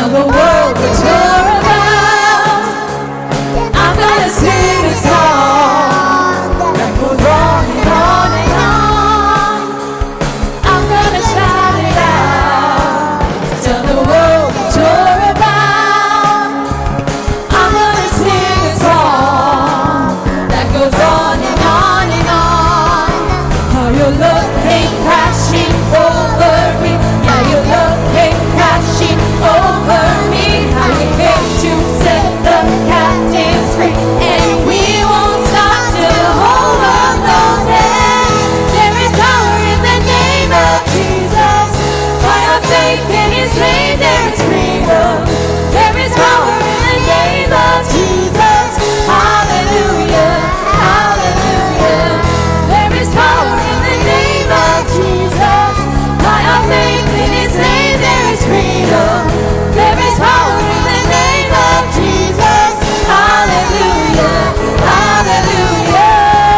tell the world that you're about. I'm gonna sing a song that goes on and on and on. I'm gonna shout it out, tell the world that you're about. I'm gonna sing a song that goes on and on and on. How your love came crashing over me. Yeah, your love came crashing over me. How you came to set the captives free. And we won't stop till the whole world knows it. There is power in the name of Jesus. By our faith in His name there is freedom. There is power in the name of Jesus. Hallelujah, hallelujah. There is power in the name of Jesus. By our faith in His name there is freedom. There is power in the name of Jesus. Hallelujah, hallelujah.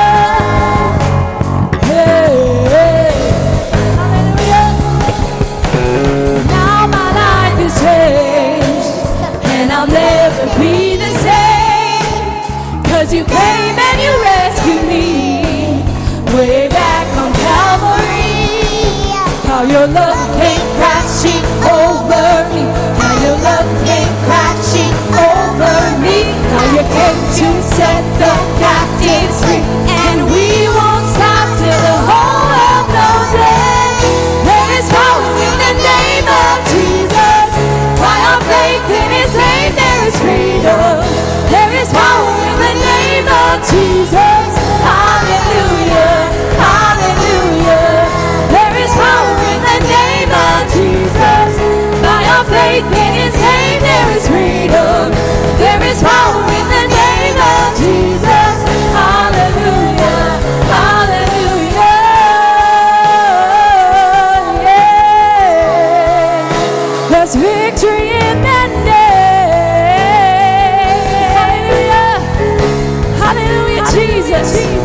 Hey, hey. Hallelujah. Now my life is changed, and I'll never be the same. 'Cause you came and you rescued me way back on Calvary. How your love came crashing over me. How your love came crashing over me. How you came to set the captives free. And we won't stop till the whole world knows it. There is power in the name of Jesus. By our faith in His name there is freedom. There is power in the name of Jesus. Hallelujah, hallelujah. There is power in the name of Jesus. By our faith in His name there is freedom. There is power in the name of Jesus. Hallelujah, hallelujah. Yeah. There's victory in that name. Hallelujah, hallelujah, Jesus.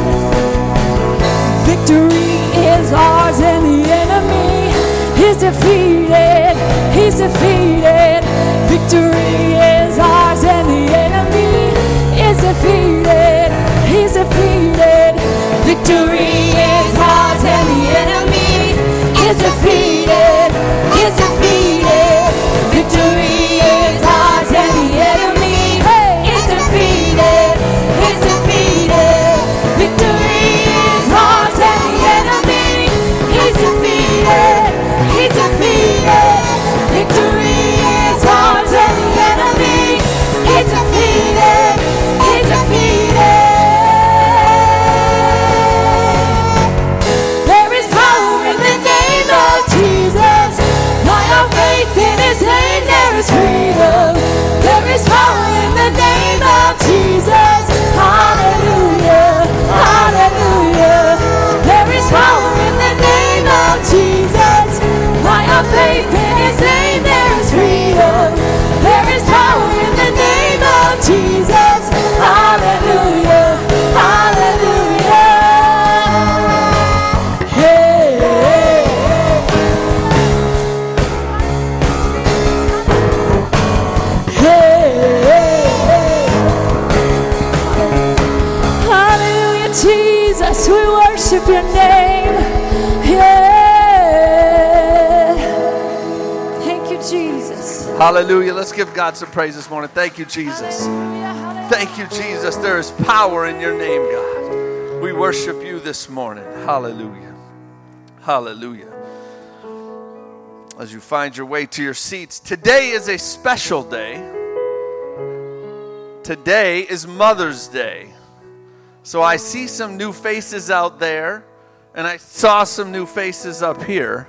Victory is ours and the enemy is defeated. He's defeated. Victory is ours and the enemy is defeated. He's defeated. Victory is ours and the enemy is defeated. Is defeated. Victory is ours and the enemy is defeated. Is defeated. Victory is ours and the enemy is defeated. He's defeated. Victory is ours and the enemy is defeated. He's defeated. There is power in the name of Jesus. By our faith in His name there is freedom. There is power in the name of Jesus. Hallelujah, hallelujah. There is power in the name of Jesus. By our faith in His name there is freedom. There is power in the name of Jesus. Hallelujah, hallelujah. Hey, hey. Hey, hey, hey. Hallelujah, Jesus, we worship your name. Yeah. Thank you, Jesus. Hallelujah. Let's give God some praise this morning. Thank you, Jesus. Thank you, Jesus. There is power in your name, God. We worship you this morning. Hallelujah. Hallelujah. As you find your way to your seats, today is a special day. Today is Mother's Day. So I see some new faces out there, and I saw some new faces up here.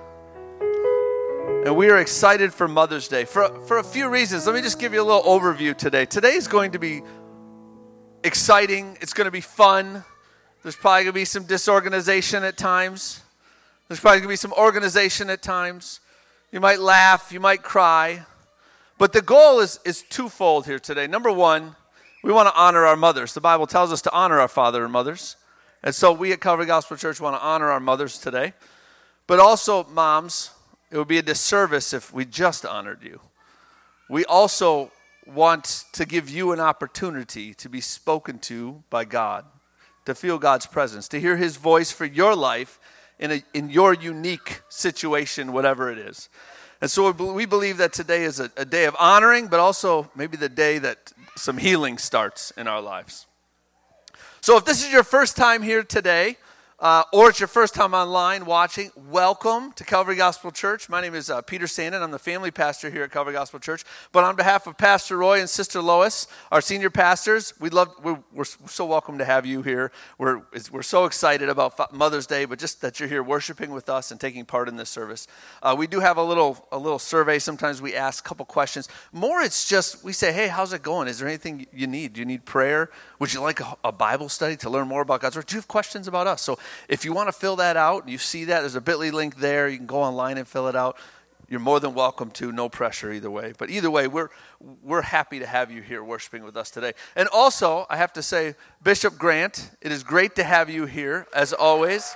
And we are excited for Mother's Day for a few reasons. Let me just give you a little overview today. Today is going to be exciting. It's going to be fun. There's probably going to be some disorganization at times. There's probably going to be some organization at times. You might laugh. You might cry. But the goal is twofold here today. Number one, we want to honor our mothers. The Bible tells us to honor our father and mothers. And so we at Calvary Gospel Church want to honor our mothers today. But also, moms, it would be a disservice if we just honored you. we also want to give you an opportunity to be spoken to by God, to feel God's presence, to hear his voice for your life in your unique situation, whatever it is. And so we believe that today is a day of honoring, but also maybe the day that some healing starts in our lives. So if this is your first time here today, or it's your first time online watching, welcome to Calvary Gospel Church. My name is Peter Sandin. I'm the family pastor here at Calvary Gospel Church. But on behalf of Pastor Roy and Sister Lois, our senior pastors, we're so welcome to have you here. We're so excited about Mother's Day, but just that you're here worshiping with us and taking part in this service. We do have a little survey. Sometimes we ask a couple questions. More, it's just we say, hey, how's it going? Is there anything you need? Do you need prayer? Would you like a Bible study to learn more about God's Word? Do you have questions about us? So if you want to fill that out, you see that, there's a bit.ly link there. You can go online and fill it out. You're more than welcome to. No pressure either way. But either way, we're happy to have you here worshiping with us today. And also, I have to say, Bishop Grant, it is great to have you here, as always.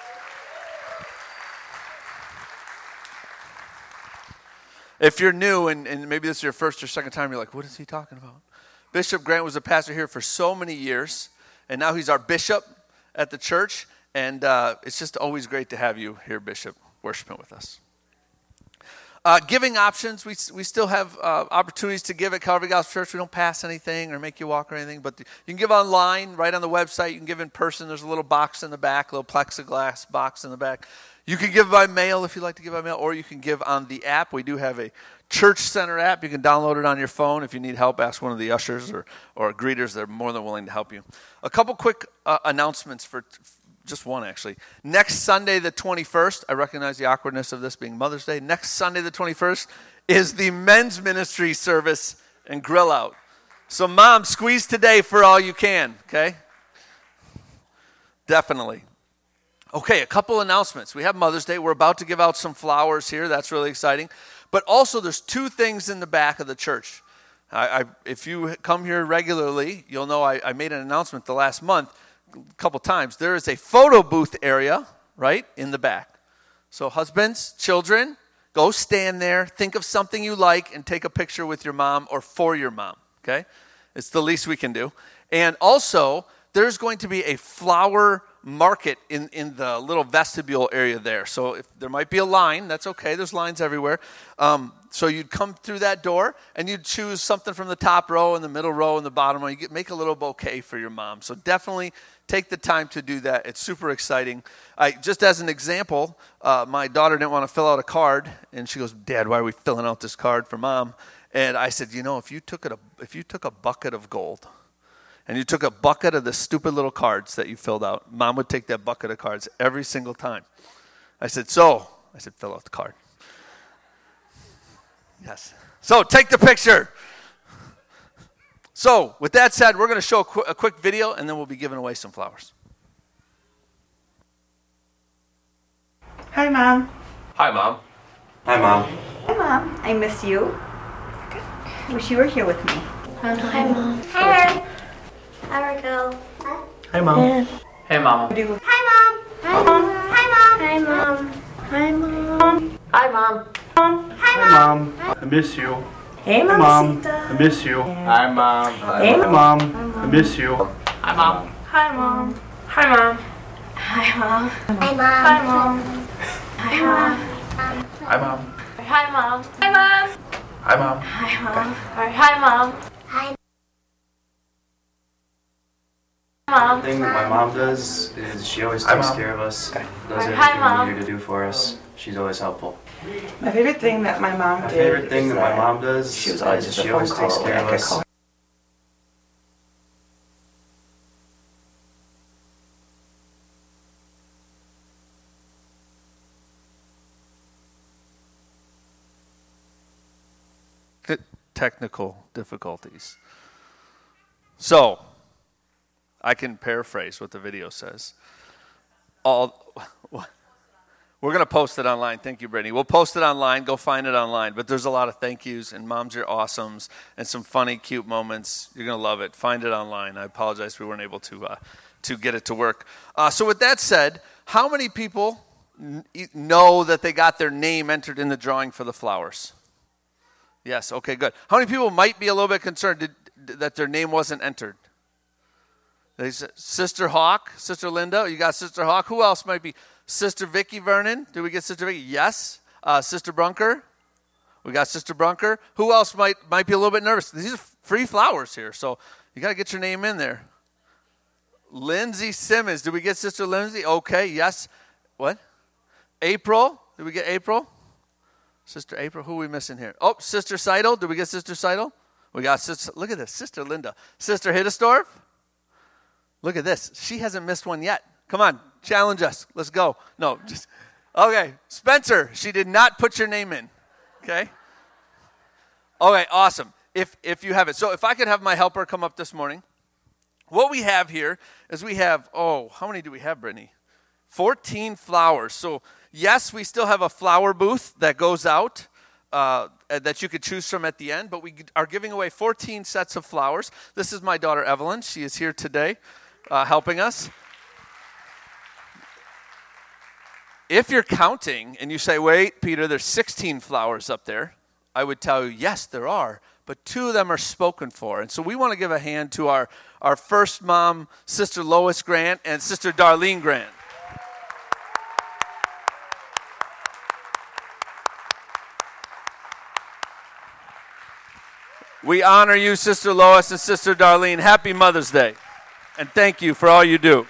If you're new, and maybe this is your first or second time, you're like, what is he talking about? Bishop Grant was a pastor here for so many years, and now he's our bishop at the church. And it's just always great to have you here, Bishop, worshiping with us. Giving options, we still have opportunities to give at Calvary Gospel Church. We don't pass anything or make you walk or anything, but you can give online, right on the website. You can give in person. There's a little box in the back, a little plexiglass box in the back. You can give by mail if you'd like to give by mail, or you can give on the app. We do have a Church Center app. You can download it on your phone. If you need help, ask one of the ushers or greeters. They're more than willing to help you. A couple quick announcements for just one, actually. Next Sunday, the 21st, I recognize the awkwardness of this being Mother's Day. Next Sunday, the 21st, is the men's ministry service and grill out. So, Mom, squeeze today for all you can, okay? Definitely. Okay, a couple announcements. We have Mother's Day. We're about to give out some flowers here. That's really exciting. But also, there's two things in the back of the church. If you come here regularly, you'll know I made an announcement the last month. A couple times. There is a photo booth area right in the back. So husbands, children, go stand there, think of something you like, and take a picture with your mom or for your mom, okay? It's the least we can do. And also, there's going to be a flower market in the little vestibule area there. So if there might be a line, that's okay. There's lines everywhere. So you'd come through that door, and you'd choose something from the top row and the middle row and the bottom row. You make a little bouquet for your mom. So definitely take the time to do that. It's super exciting. Just as an example, my daughter didn't want to fill out a card, and she goes, Dad, why are we filling out this card for Mom? And I said, if you took a bucket of gold, and you took a bucket of the stupid little cards that you filled out, Mom would take that bucket of cards every single time. I said, fill out the card. Yes. So take the picture. So with that said, we're going to show a quick video, and then we'll be giving away some flowers. Hi, Mom. Hi, Mom. Hi, Mom. Hi, Mom. I miss you. Wish you were here with me. Hi, Mom. Hi, Hi, Raquel. Hi, Mom. Hey, Mom. Hi, Mom. Hi, Mom. Hi, Mom. Hi, Mom. Hi, Mom. Hi, Mom. I miss you. Hey, Mom. Mamacita. I miss you. Hi, Mom. Hey, Hi, Mom. I miss you. Hi, Mom. Hi, Mom. Hi, Mom. Hi, Mom. Hi, Mom. Hi, Mom. Hi, Mom. Hi, Mom. Hi, Mom. Hi, Mom. Hi, Mom. Hi, Mom. Hi, Mom. The thing that my mom does is she always Hi, takes Mom. care of us, does Hi, everything Mom. we need her to do for us. She's always helpful. My favorite thing that my mom My did. favorite thing is that my mom does She was always is just a she phone always call takes away. care I of could us. call her. Technical difficulties. So, I can paraphrase what the video says. We're going to post it online. Thank you, Brittany. We'll post it online. Go find it online. But there's a lot of thank yous and moms are awesomes and some funny, cute moments. You're going to love it. Find it online. I apologize we weren't able to get it to work. So with that said, how many people know that they got their name entered in the drawing for the flowers? Yes, okay, good. How many people might be a little bit concerned that their name wasn't entered? Sister Hawk, Sister Linda, you got Sister Hawk. Who else might be? Sister Vicky Vernon, did we get Sister Vicky? Yes. Sister Brunker, we got Sister Brunker. Who else might be a little bit nervous? These are free flowers here, so you got to get your name in there. Lindsay Simmons, did we get Sister Lindsay? Okay, yes. What? April, did we get April? Sister April, who are we missing here? Oh, Sister Seidel, did we get Sister Seidel? We got Sister, look at this, Sister Linda. Sister Hiddesdorf, look at this. She hasn't missed one yet. Come on, challenge us. Let's go. No, just, okay. Spencer, she did not put your name in. Okay? Okay, awesome. If you have it. So if I could have my helper come up this morning. What we have here is we have, how many do we have, Brittany? 14 flowers. So yes, we still have a flower booth that goes out that you could choose from at the end, but we are giving away 14 sets of flowers. This is my daughter, Evelyn. She is here today helping us. If you're counting and you say, wait, Peter, there's 16 flowers up there, I would tell you, yes, there are, but 2 of them are spoken for. And so we want to give a hand to our first mom, Sister Lois Grant, and Sister Darlene Grant. We honor you, Sister Lois and Sister Darlene. Happy Mother's Day, and thank you for all you do.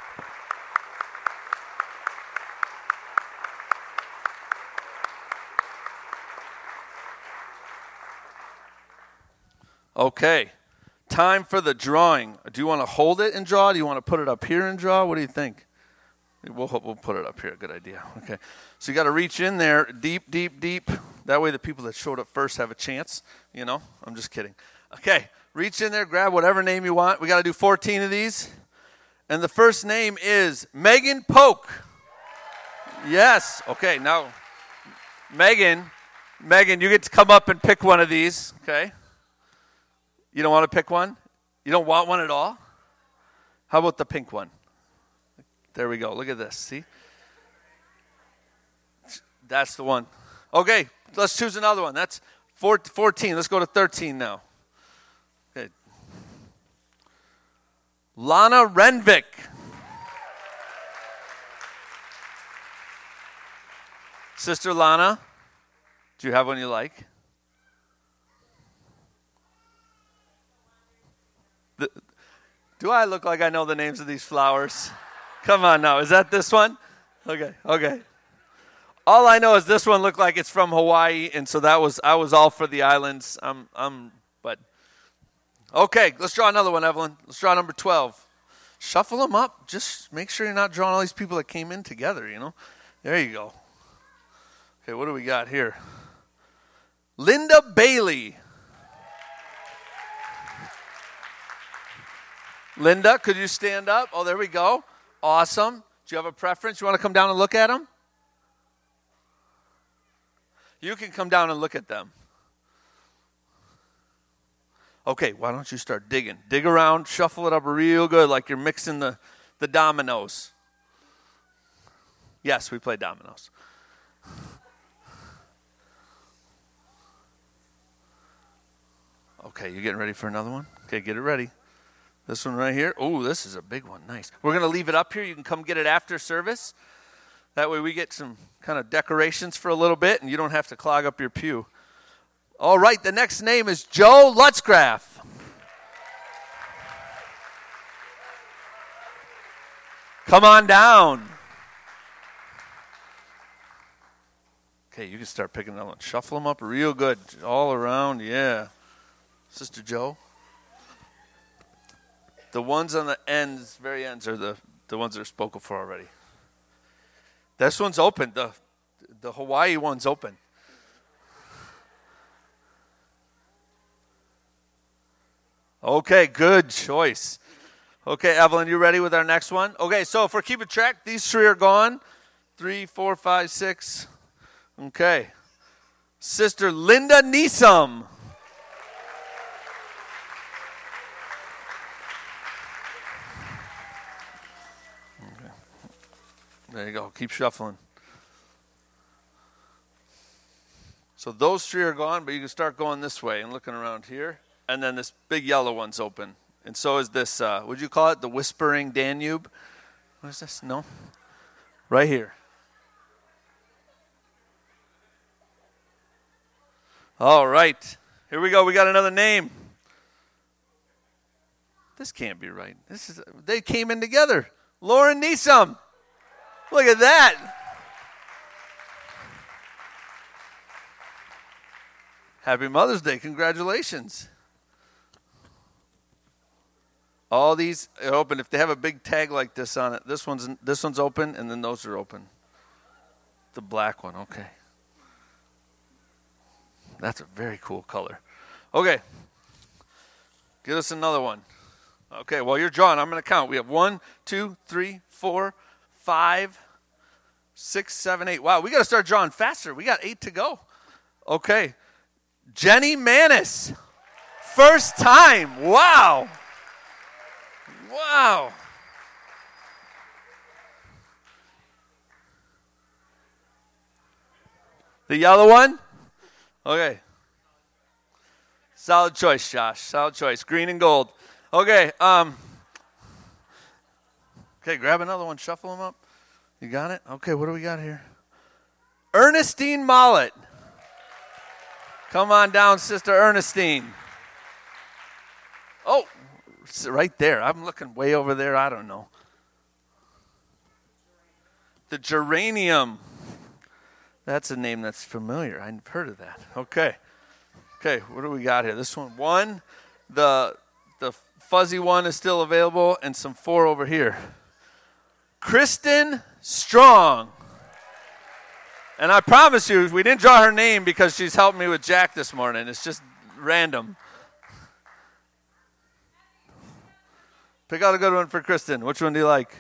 Okay, time for the drawing. Do you want to hold it and draw? Do you want to put it up here and draw? What do you think? We'll put it up here. Good idea. Okay, so you got to reach in there deep, deep, deep. That way the people that showed up first have a chance. You know, I'm just kidding. Okay, reach in there, grab whatever name you want. We got to do 14 of these. And the first name is Megan Polk. Yes. Okay, now, Megan, you get to come up and pick one of these, okay? You don't want to pick one? You don't want one at all? How about the pink one? There we go. Look at this. See? That's the one. Okay, let's choose another one. That's 14. Let's go to 13 now. Okay. Lana Renvik. Sister Lana, do you have one you like? Do I look like I know the names of these flowers? Come on now. Is that this one? Okay. All I know is this one looked like it's from Hawaii, and so I was all for the islands. But okay, let's draw another one, Evelyn. Let's draw number 12. Shuffle them up. Just make sure you're not drawing all these people that came in together, you know. There you go. Okay, what do we got here? Linda Bailey. Linda, could you stand up? Oh, there we go. Awesome. Do you have a preference? You want to come down and look at them? You can come down and look at them. Okay, why don't you start digging? Dig around, shuffle it up real good like you're mixing the dominoes. Yes, we play dominoes. Okay, you getting ready for another one? Okay, get it ready. This one right here. Oh, this is a big one. Nice. We're going to leave it up here. You can come get it after service. That way we get some kind of decorations for a little bit, and you don't have to clog up your pew. All right, the next name is Joe Lutzgraff. Come on down. Okay, you can start picking another one. Shuffle them up real good. All around, yeah. Sister Joe. The ones on the ends, very ends, are the ones that are spoken for already. This one's open. The Hawaii one's open. Okay, good choice. Okay, Evelyn, you ready with our next one? Okay, so if we're keeping track, these 3 are gone. 3, 4, 5, 6. Okay. Sister Linda Neesom. There you go. Keep shuffling. So those three are gone, but you can start going this way and looking around here. And then this big yellow one's open. And so is this, would you call it the Whispering Danube? What is this? No? Right here. All right. Here we go. We got another name. This can't be right. They came in together. Lauren Neeson. Look at that. Happy Mother's Day. Congratulations. All these are open. If they have a big tag like this on it, this one's open, and then those are open. The black one, okay. That's a very cool color. Okay. Get us another one. Okay, while you're drawing, I'm going to count. We have 1, 2, 3, 4, 5, 6, 7, 8. Wow, we got to start drawing faster. We got 8 to go. Okay. Jenny Manis. First time. Wow. Wow. The yellow one? Okay. Solid choice, Josh. Solid choice. Green and gold. Okay. Okay, grab another one. Shuffle them up. You got it? Okay, what do we got here? Ernestine Mollett. Come on down, Sister Ernestine. Oh, right there. I'm looking way over there. I don't know. The geranium. That's a name that's familiar. I've heard of that. Okay. Okay, what do we got here? This one. The fuzzy one is still available, and some 4 over here. Kristen Strong. And I promise you, we didn't draw her name because she's helping me with Jack this morning. It's just random. Pick out a good one for Kristen. Which one do you like?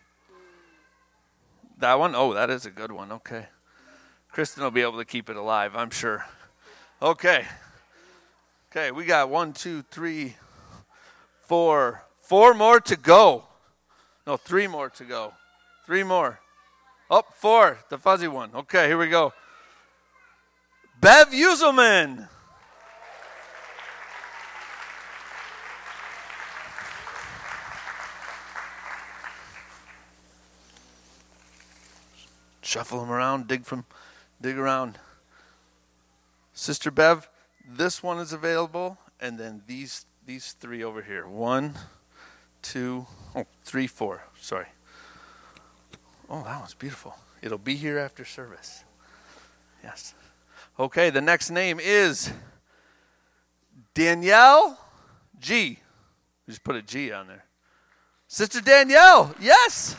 That one? Oh, that is a good one. Okay. Kristen will be able to keep it alive, I'm sure. Okay. Okay, we got 1, 2, 3, 4. 4 more to go. No, 3 more to go. 3 more. Oh, 4, the fuzzy one. Okay, here we go. Bev Uselman. Shuffle them around, dig around. Sister Bev, this one is available, and then these 3 over here. 1, 2, 3, 4. Sorry. Oh, that one's beautiful. It'll be here after service. Yes. Okay, the next name is Danielle G. We just put a G on there. Sister Danielle, yes.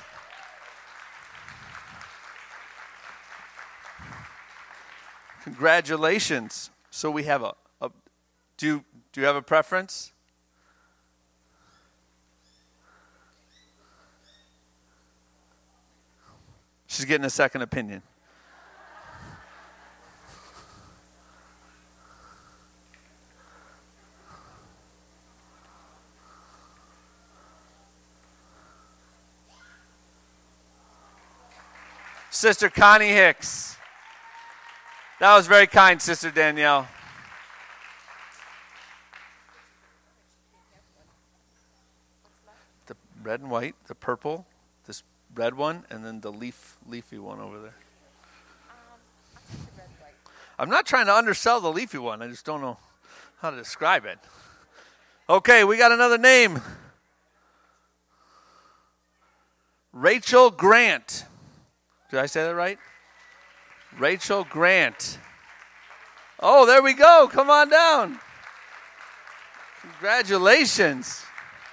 Congratulations. So we have do you have a preference? She's getting a second opinion. Sister Connie Hicks. That was very kind, Sister Danielle. The red and white, the purple, this red one, and then the leafy one over there. I'm not trying to undersell the leafy one. I just don't know how to describe it. Okay, we got another name. Rachel Grant. Did I say that right? Rachel Grant. Oh, there we go. Come on down. Congratulations.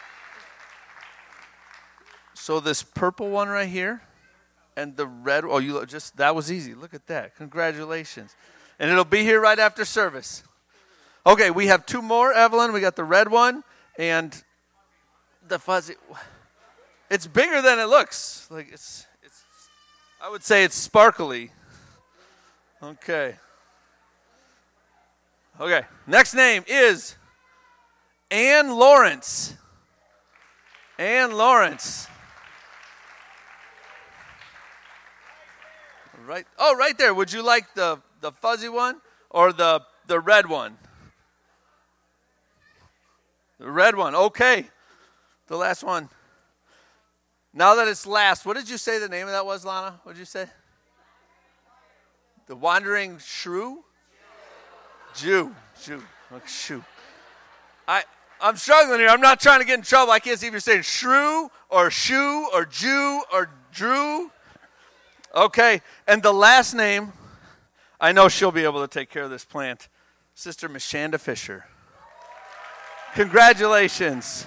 So this purple one right here and the red, that was easy. Look at that. Congratulations. And it'll be here right after service. Okay, we have 2 more, Evelyn. We got the red one and the fuzzy. It's bigger than it looks. Like it's I would say it's sparkly. Okay. Okay. Next name is Ann Lawrence. Ann Lawrence. Right. Oh, right there. Would you like the fuzzy one or the red one? The red one. Okay. The last one. Now that it's last, what did you say the name of that was, Lana? What did you say? The Wandering Shrew? Jew. Like shoe. I'm struggling here. I'm not trying to get in trouble. I can't see if you're saying shrew or shoe or Jew or Drew. Okay. And the last name, I know she'll be able to take care of this plant. Sister Mishanda Fisher. Congratulations.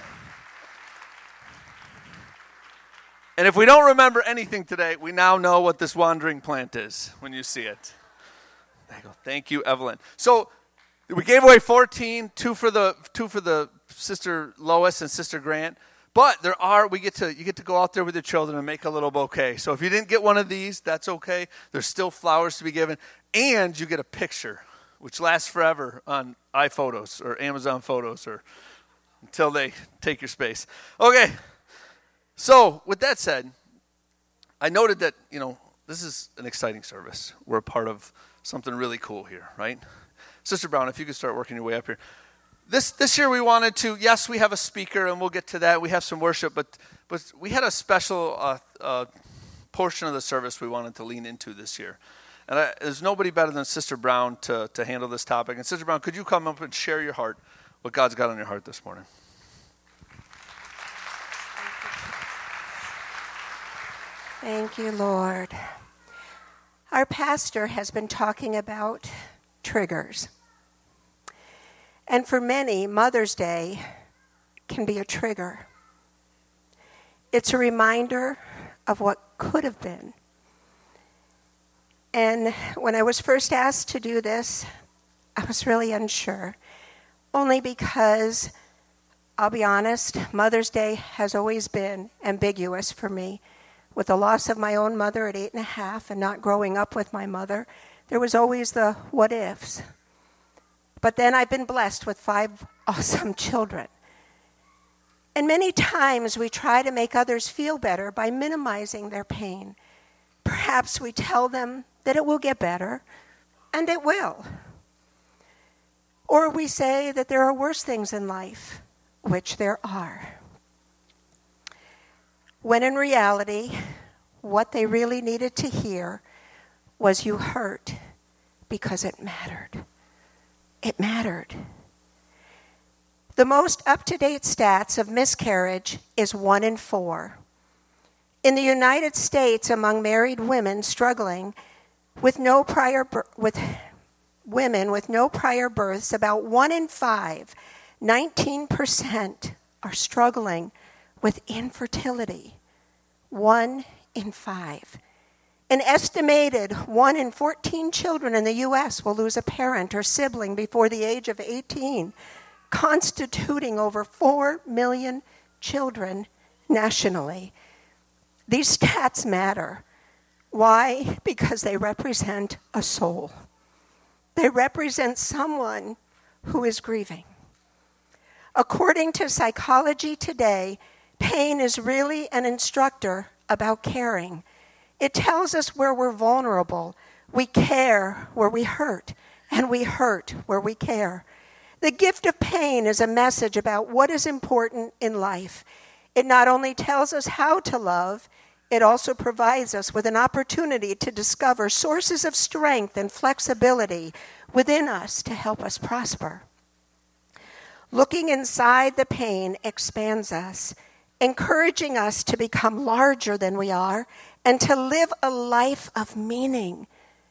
And if we don't remember anything today, we now know what this wandering plant is when you see it. There you go. Thank you, Evelyn. So we gave away 14, two for the Sister Lois and Sister Grant. But you get to go out there with your children and make a little bouquet. So if you didn't get one of these, that's okay. There's still flowers to be given. And you get a picture, which lasts forever on iPhotos or Amazon Photos or until they take your space. Okay. So, with that said, I noted that, this is an exciting service. We're a part of something really cool here, right? Sister Brown, if you could start working your way up here. This year we wanted to, yes, we have a speaker, and we'll get to that. We have some worship, but we had a special portion of the service we wanted to lean into this year. And there's nobody better than Sister Brown to handle this topic. And Sister Brown, could you come up and share your heart, what God's got on your heart this morning? Thank you, Lord. Our pastor has been talking about triggers. And for many, Mother's Day can be a trigger. It's a reminder of what could have been. And when I was first asked to do this, I was really unsure. Only because, I'll be honest, Mother's Day has always been ambiguous for me. With the loss of my own mother at 8.5 and not growing up with my mother, there was always the what ifs. But then I've been blessed with 5 awesome children. And many times we try to make others feel better by minimizing their pain. Perhaps we tell them that it will get better, and it will. Or we say that there are worse things in life, which there are. When in reality, what they really needed to hear was you hurt because it mattered. It mattered. The most up-to-date stats of miscarriage is 1 in 4. In the United States, among married women struggling with women with no prior births, about 1 in 5, 19%, are struggling with infertility. 1 in 5. An estimated 1 in 14 children in the U.S. will lose a parent or sibling before the age of 18, constituting over 4 million children nationally. These stats matter. Why? Because they represent a soul. They represent someone who is grieving. According to Psychology Today, pain is really an instructor about caring. It tells us where we're vulnerable. We care where we hurt, and we hurt where we care. The gift of pain is a message about what is important in life. It not only tells us how to love, it also provides us with an opportunity to discover sources of strength and flexibility within us to help us prosper. Looking inside the pain expands us, encouraging us to become larger than we are and to live a life of meaning.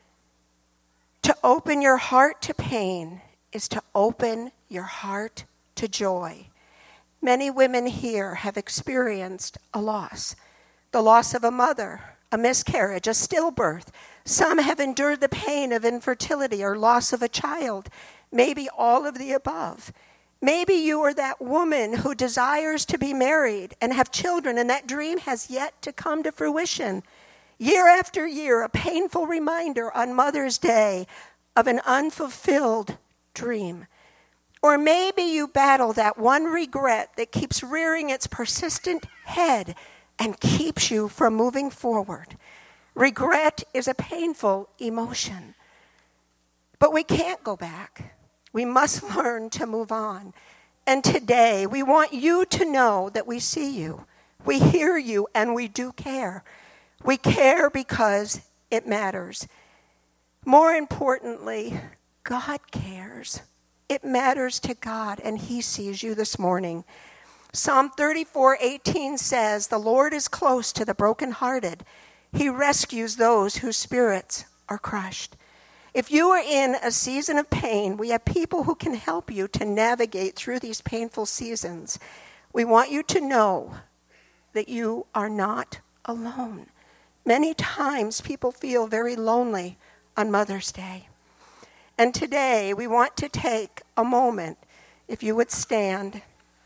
To open your heart to pain is to open your heart to joy. Many women here have experienced a loss. The loss of a mother, a miscarriage, a stillbirth. Some have endured the pain of infertility or loss of a child. Maybe all of the above. Maybe you are that woman who desires to be married and have children, and that dream has yet to come to fruition. Year after year, a painful reminder on Mother's Day of an unfulfilled dream. Or maybe you battle that one regret that keeps rearing its persistent head and keeps you from moving forward. Regret is a painful emotion. But we can't go back. We must learn to move on. And today, we want you to know that we see you, we hear you, and we do care. We care because it matters. More importantly, God cares. It matters to God, and he sees you this morning. Psalm 34:18 says, "The Lord is close to the brokenhearted. He rescues those whose spirits are crushed." If you are in a season of pain, we have people who can help you to navigate through these painful seasons. We want you to know that you are not alone. Many times people feel very lonely on Mother's Day. And today we want to take a moment, if you would stand,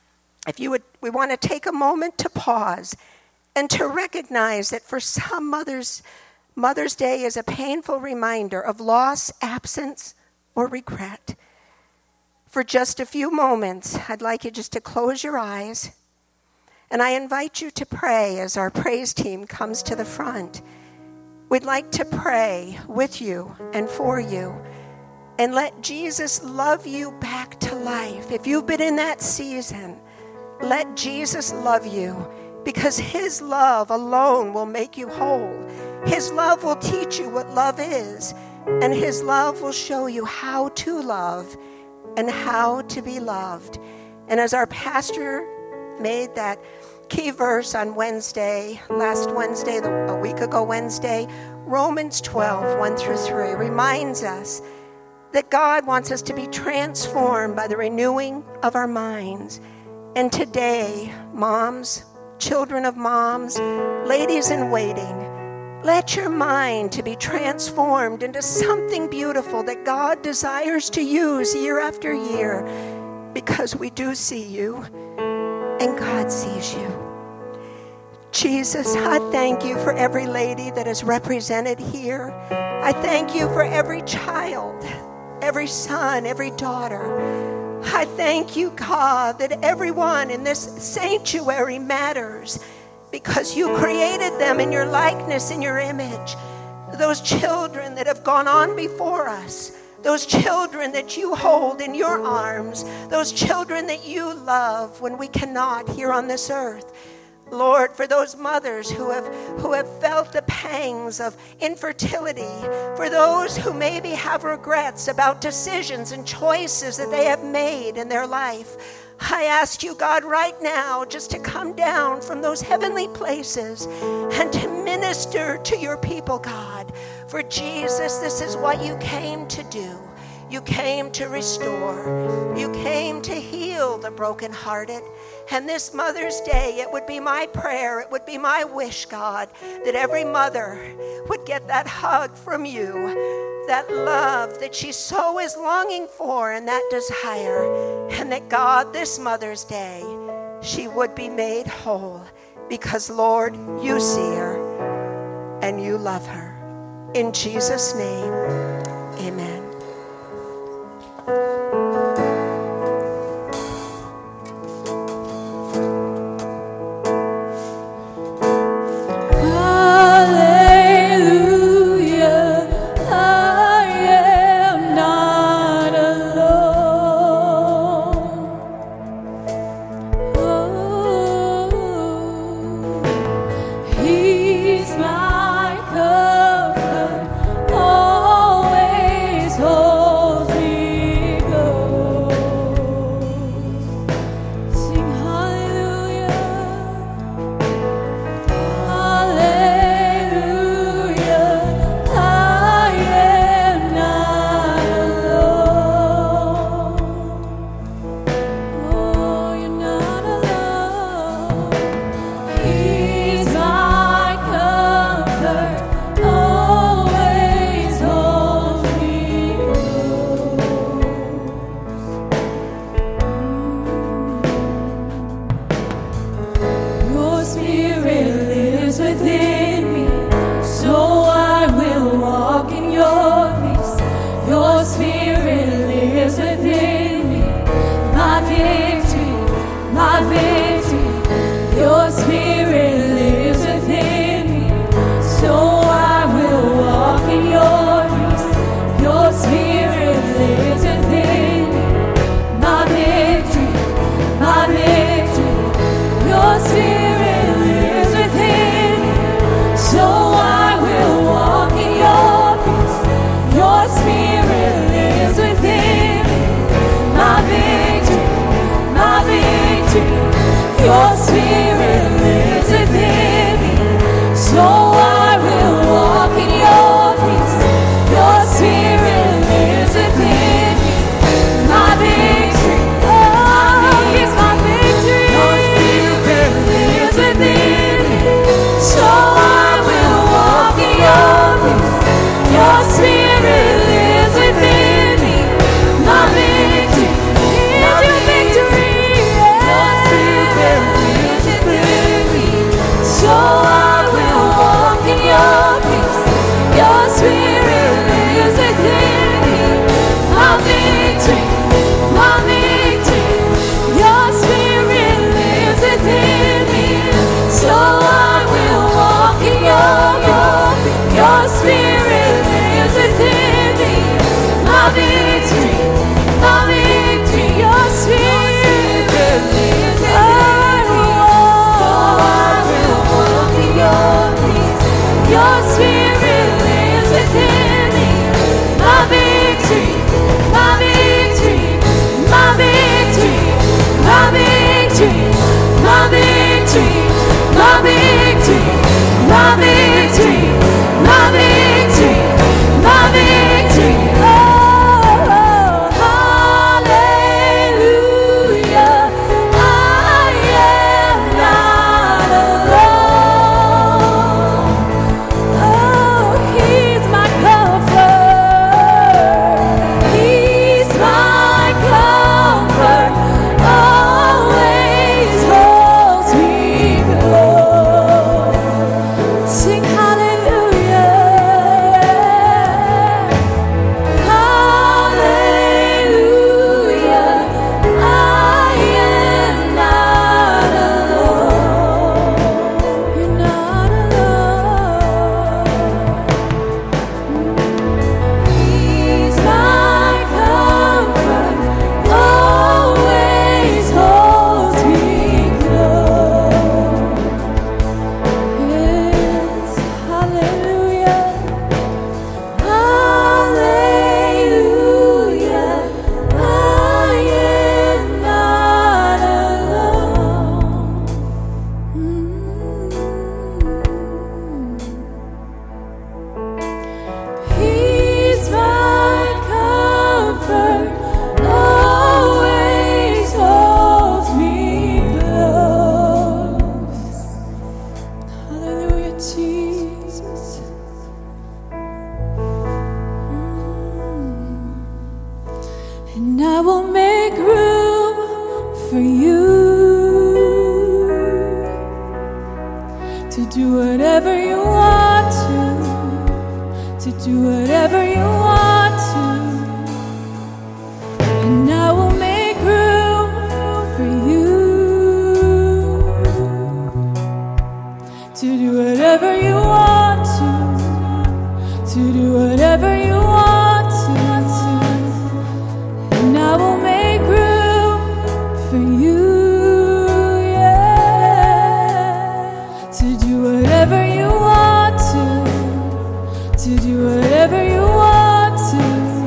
we want to take a moment to pause and to recognize that for some Mother's Day is a painful reminder of loss, absence, or regret. For just a few moments, I'd like you just to close your eyes, and I invite you to pray as our praise team comes to the front. We'd like to pray with you and for you, and let Jesus love you back to life. If you've been in that season, let Jesus love you, because his love alone will make you whole. His love will teach you what love is, and his love will show you how to love and how to be loved. And as our pastor made that key verse on Wednesday, last Wednesday, a week ago Wednesday, Romans 12, 1-3, reminds us that God wants us to be transformed by the renewing of our minds. And today, moms, children of moms, ladies in waiting, let your mind to be transformed into something beautiful that God desires to use year after year, because we do see you and God sees you. Jesus, I thank you for every lady that is represented here. I thank you for every child, every son, every daughter. I thank you, God, that everyone in this sanctuary matters, because you created them in your likeness, in your image. Those children that have gone on before us, those children that you hold in your arms, those children that you love when we cannot here on this earth. Lord, for those mothers who have felt the pangs of infertility, for those who maybe have regrets about decisions and choices that they have made in their life, I ask you, God, right now just to come down from those heavenly places and to minister to your people, God. For Jesus, this is what you came to do. You came to restore. You came to heal the brokenhearted. And this Mother's Day, it would be my prayer, it would be my wish, God, that every mother would get that hug from you, that love that she so is longing for, and that desire. And that, God, this Mother's Day, she would be made whole, because, Lord, you see her and you love her. In Jesus' name, amen. Your spirit Your spirit lives within me, so I will walk in your peace. Your spirit lives within me, my victory. Oh, He's my victory. Your spirit lives within me, so I will walk in your peace. Your spirit lives within me, my victory. Is your victory. Your spirit lives within me, so I will walk in your peace. Your spirit lives within me, my victory, my victory. Your spirit lives within me, so I will walk in your peace. Your spirit lives within me, my victory, my victory. Your spirit lives within me, so I will walk in your peace. Your spirit lives within me, my victory, my victory, my victory, my victory, my victory, my victory, my victory, my victory, my victory. Oh, hallelujah, I am not alone. Oh, He's my comfort. He's my comfort. Always holds me close. Sing hallelujah. Hallelujah. I am not alone. You're not alone. He's my comfort, always holds me close. Yes, hallelujah, hallelujah. I am not alone. He's my comfort, always holds me close. Hallelujah, Jesus. And I will make room for you to do whatever you want to do whatever you want to. And I will make room for you to do whatever you want to do whatever you want to. And I will make room for you, yeah, to do whatever you want to do whatever you want to.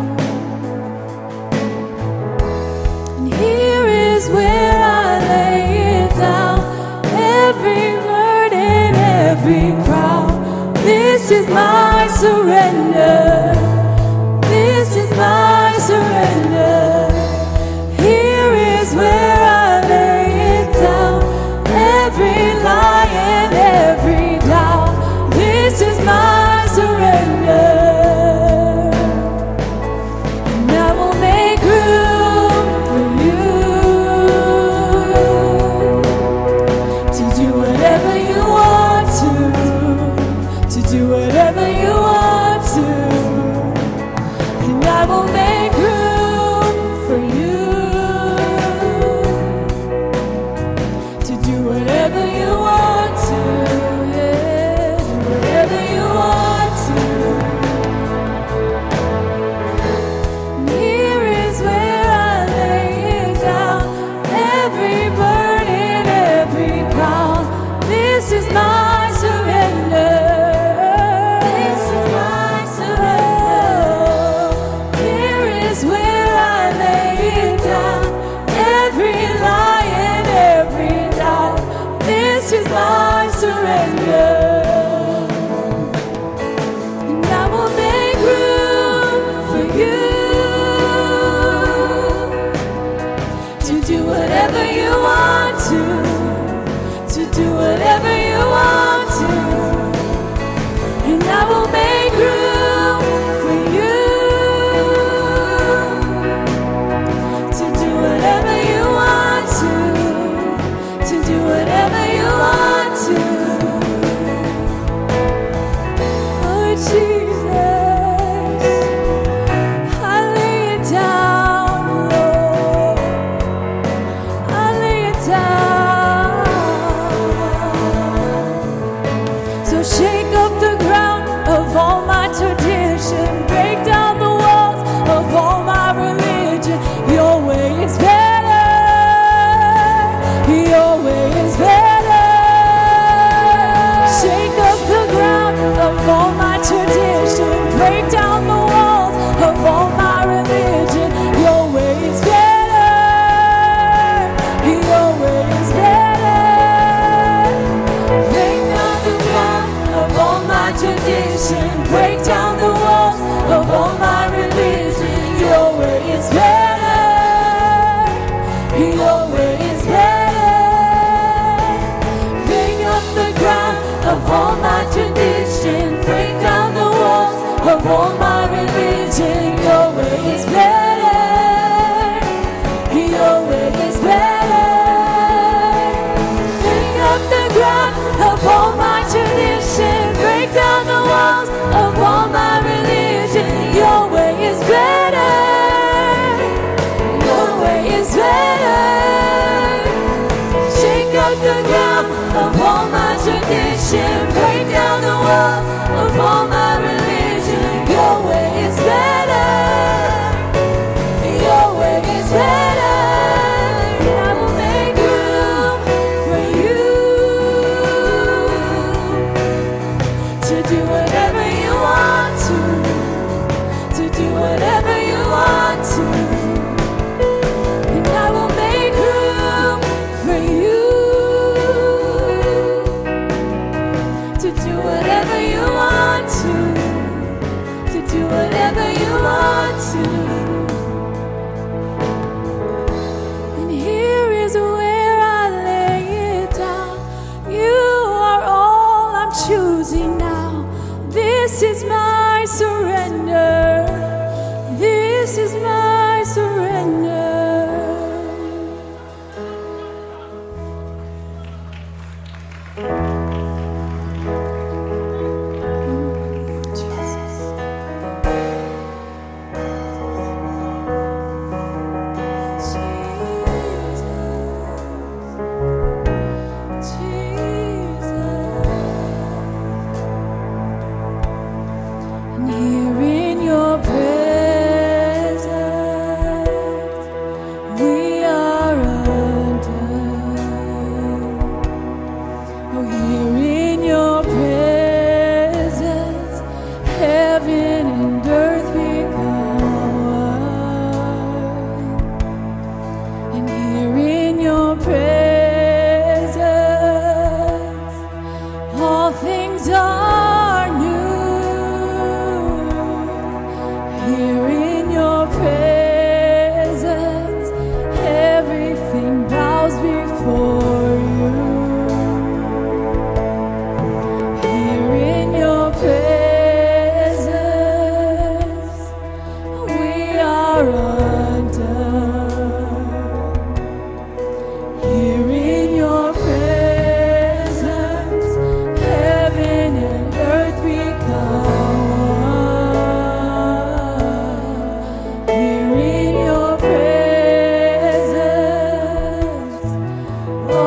And here is where I lay it down, every burden, every crown. This is my surrender. This is my surrender. Here is where I lay it down, every lie and every doubt. This is my surrender. And I will make room for you to do whatever you want to do whatever you want to. whatever you want to do whatever you want to, and I will make room for you to do whatever you want to do whatever you want to. Oh Jesus, I lay it down, Lord, I lay it down. So shake up the ground of all my tradition, break down the walls of all my religion. Your way is better, your way is better. Shake up the ground of all my tradition, break down the walls of all my religion. Your way is better, your way is better. Break down the ground of all my tradition, break down the walls of all my religion. Your way is better, your way is better. Bring up the ground of all my tradition, break down the walls of all my religion. Your way is better, your way is better. Bring up the ground of all my tradition, break down the walls of all my religion. Your way is better, your way is better. Shake up the ground of all my tradition, break down the walls of all my religion. Your way is better, your way is better. I will make room for you to do whatever you want to do whatever you want to, and I will make room for you to do whatever you want to do whatever you want to. And here is where I lay it down. You are all I'm choosing now. This is my surrender. This is my surrender. And here in your presence, we are undone. Oh, here in your presence, heaven and earth become one. And here in your presence, all things are new. Here in your presence, everything bows before you. Here in your presence, we are undone. Here in your presence, heaven and earth become one. Here in your presence,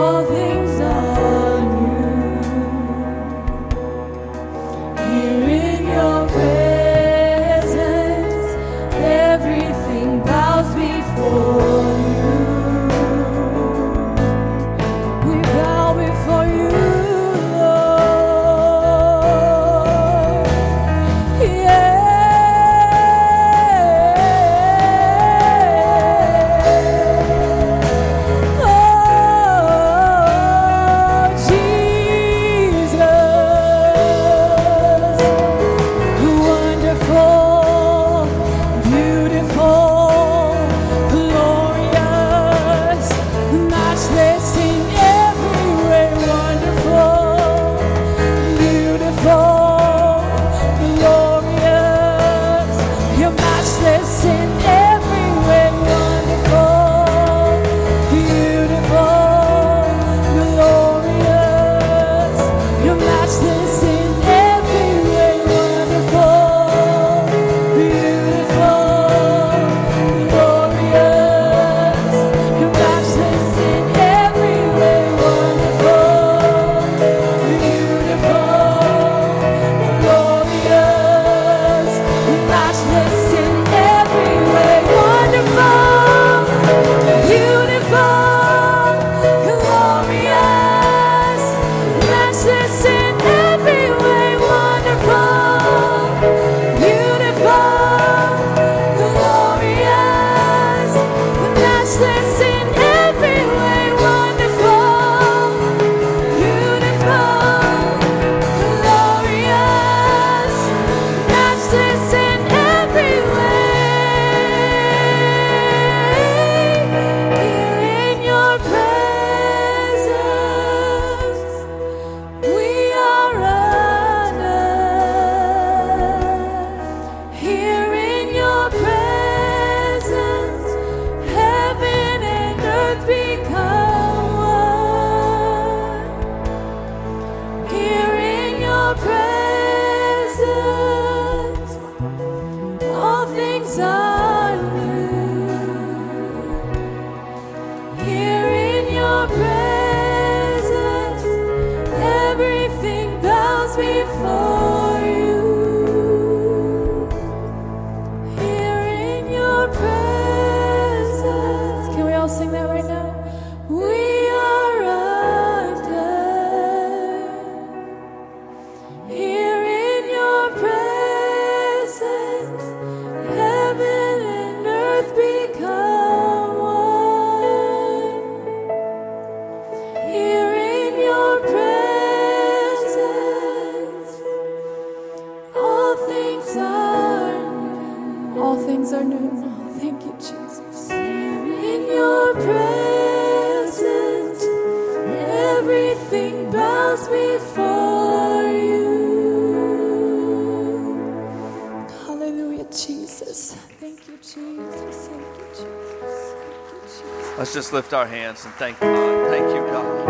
We are under here in your presence. Heaven and earth become one. Here in your presence, all things are new. Thank you, Jesus. In your presence, everything bows before you. Hallelujah, Jesus. Thank you, Jesus. Thank you, Jesus. Thank you, Jesus. Let's just lift our hands and thank God. Thank you, God.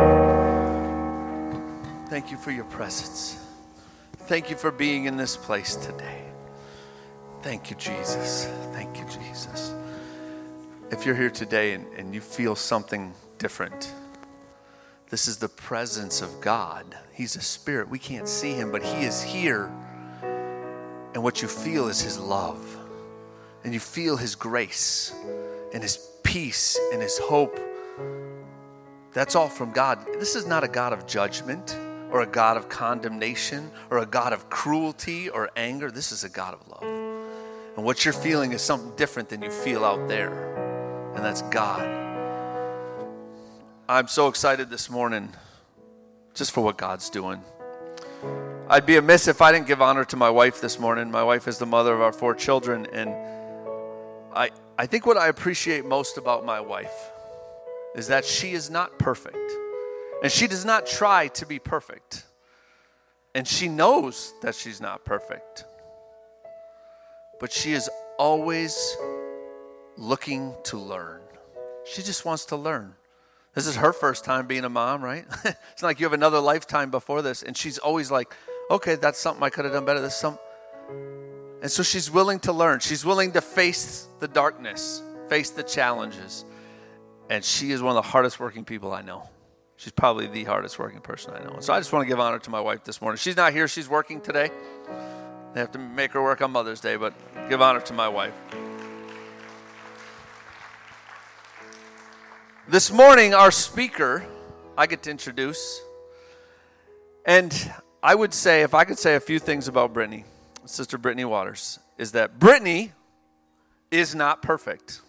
Thank you for your presence. Thank you for being in this place today. Thank you, Jesus. Thank you, Jesus. If you're here today and you feel something different, this is the presence of God. He's a spirit. We can't see him, but he is here. And what you feel is his love. And you feel his grace and his peace and his hope. That's all from God. This is not a God of judgment or a God of condemnation or a God of cruelty or anger. This is a God of love. And what you're feeling is something different than you feel out there. And that's God. I'm so excited this morning just for what God's doing. I'd be amiss if I didn't give honor to my wife this morning. My wife is the mother of our 4 children. And I think what I appreciate most about my wife is that she is not perfect. And she does not try to be perfect. And she knows that she's not perfect. But she is always looking to learn. She just wants to learn. This is her first time being a mom, right? It's not like you have another lifetime before this. And she's always like, okay, that's something I could have done better. And so she's willing to learn. She's willing to face the darkness, face the challenges. And she is one of the hardest working people I know. She's probably the hardest working person I know. So I just want to give honor to my wife this morning. She's not here. She's working today. They have to make her work on Mother's Day, but give honor to my wife. This morning, our speaker, I get to introduce. And I would say, if I could say a few things about Brittany, Sister Brittany Waters, is that Brittany is not perfect.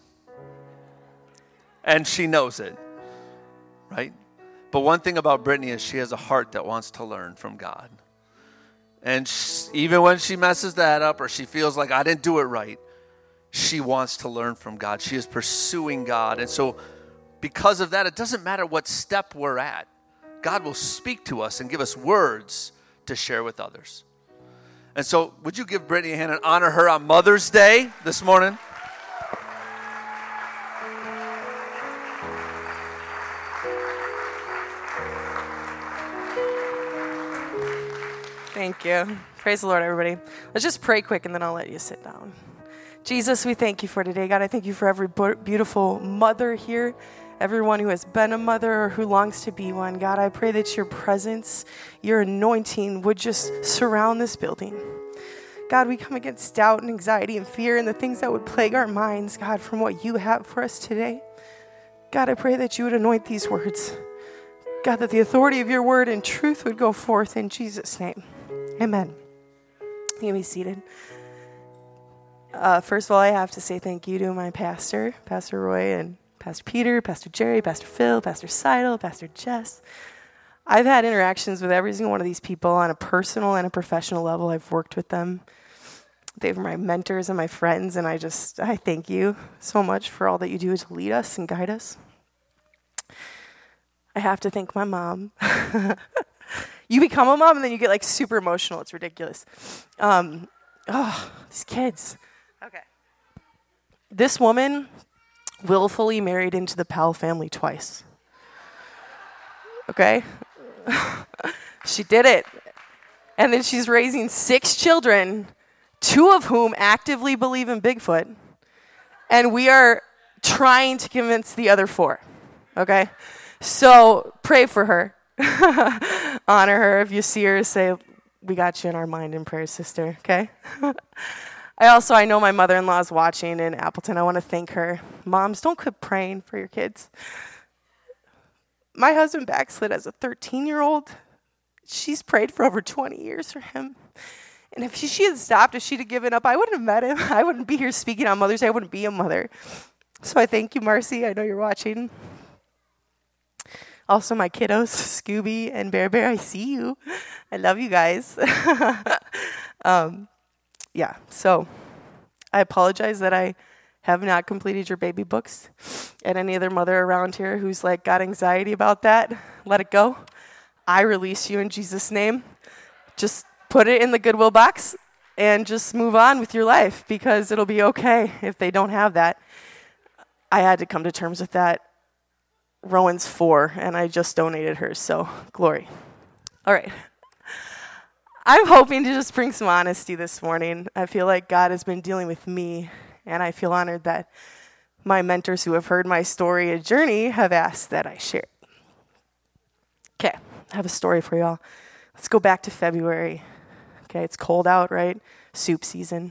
And she knows it, right? But one thing about Brittany is she has a heart that wants to learn from God. And even when she messes that up or she feels like I didn't do it right, she wants to learn from God. She is pursuing God. And so because of that, it doesn't matter what step we're at. God will speak to us and give us words to share with others. And so would you give Brittany a hand and honor her on Mother's Day this morning? Thank you. Praise the Lord, everybody. Let's just pray quick, and then I'll let you sit down. Jesus, we thank you for today. God, I thank you for every beautiful mother here, everyone who has been a mother or who longs to be one. God, I pray that your presence, your anointing would just surround this building. God, we come against doubt and anxiety and fear and the things that would plague our minds, God, from what you have for us today. God, I pray that you would anoint these words. God, that the authority of your word and truth would go forth in Jesus' name. Amen. You can be seated. First of all, I have to say thank you to my pastor, Pastor Roy, and Pastor Peter, Pastor Jerry, Pastor Phil, Pastor Seidel, Pastor Jess. I've had interactions with every single one of these people on a personal and a professional level. I've worked with them. They were my mentors and my friends, and I thank you so much for all that you do to lead us and guide us. I have to thank my mom. You become a mom and then you get like super emotional. It's ridiculous. These kids. Okay. This woman willfully married into the Powell family twice. Okay? She did it. And then she's raising 6 children, 2 of whom actively believe in Bigfoot. And we are trying to convince the other 4. Okay? So pray for her. Honor her. If you see her, say, we got you in our mind and prayers, sister, okay? I know my mother-in-law is watching in Appleton. I want to thank her. Moms, don't quit praying for your kids. my husband backslid as a 13-year-old. She's prayed for over 20 years for him. And if she had stopped, if she'd have given up, I wouldn't have met him. I wouldn't be here speaking on Mother's Day. I wouldn't be a mother. So I thank you, Marcy. I know you're watching. Also, my kiddos, Scooby and Bear Bear, I see you. I love you guys. Yeah, so I apologize that I have not completed your baby books. And any other mother around here who's like got anxiety about that, let it go. I release you in Jesus' name. Just put it in the Goodwill box and just move on with your life, because it'll be okay if they don't have that. I had to come to terms with that. Rowan's 4, and I just donated hers, so glory. All right. I'm hoping to just bring some honesty this morning. I feel like God has been dealing with me, and I feel honored that my mentors who have heard my story and journey have asked that I share it. Okay, I have a story for y'all. Let's go back to February. Okay, it's cold out, right? Soup season.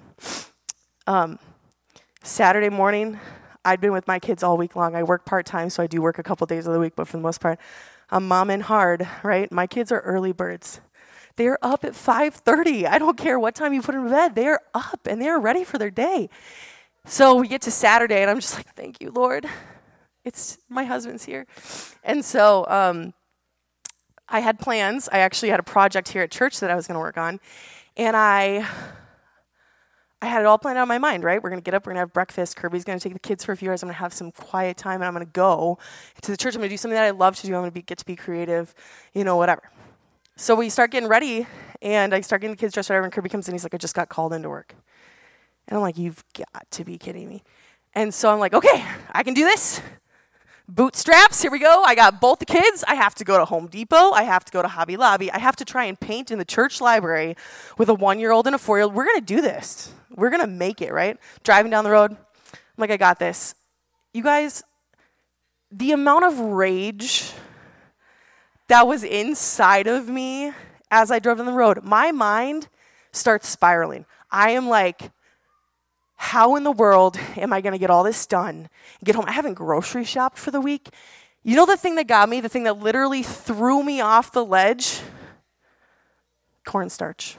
Saturday morning, I'd been with my kids all week long. I work part-time, so I do work a couple days of the week, but for the most part, I'm momming hard, right? My kids are early birds. They're up at 5:30. I don't care what time you put them to bed. They're up, and they're ready for their day. So we get to Saturday, and I'm just like, thank you, Lord. It's my husband's here. And so I had plans. I actually had a project here at church that I was going to work on, and I had it all planned out in my mind, right? We're going to get up, we're going to have breakfast. Kirby's going to take the kids for a few hours. I'm going to have some quiet time, and I'm going to go to the church. I'm going to do something that I love to do. I'm going to get to be creative, whatever. So we start getting ready, and I start getting the kids dressed, whatever, and Kirby comes in. He's like, I just got called into work. And I'm like, you've got to be kidding me. And so I'm like, okay, I can do this. Bootstraps, here we go. I got both the kids. I have to go to Home Depot. I have to go to Hobby Lobby. I have to try and paint in the church library with a 1-year-old and a 4-year-old. We're going to do this. We're going to make it, right? Driving down the road. I'm like, I got this. You guys, the amount of rage that was inside of me as I drove down the road, my mind starts spiraling. I am like, how in the world am I going to get all this done and get home? I haven't grocery shopped for the week. You know the thing that got me, the thing that literally threw me off the ledge? Cornstarch.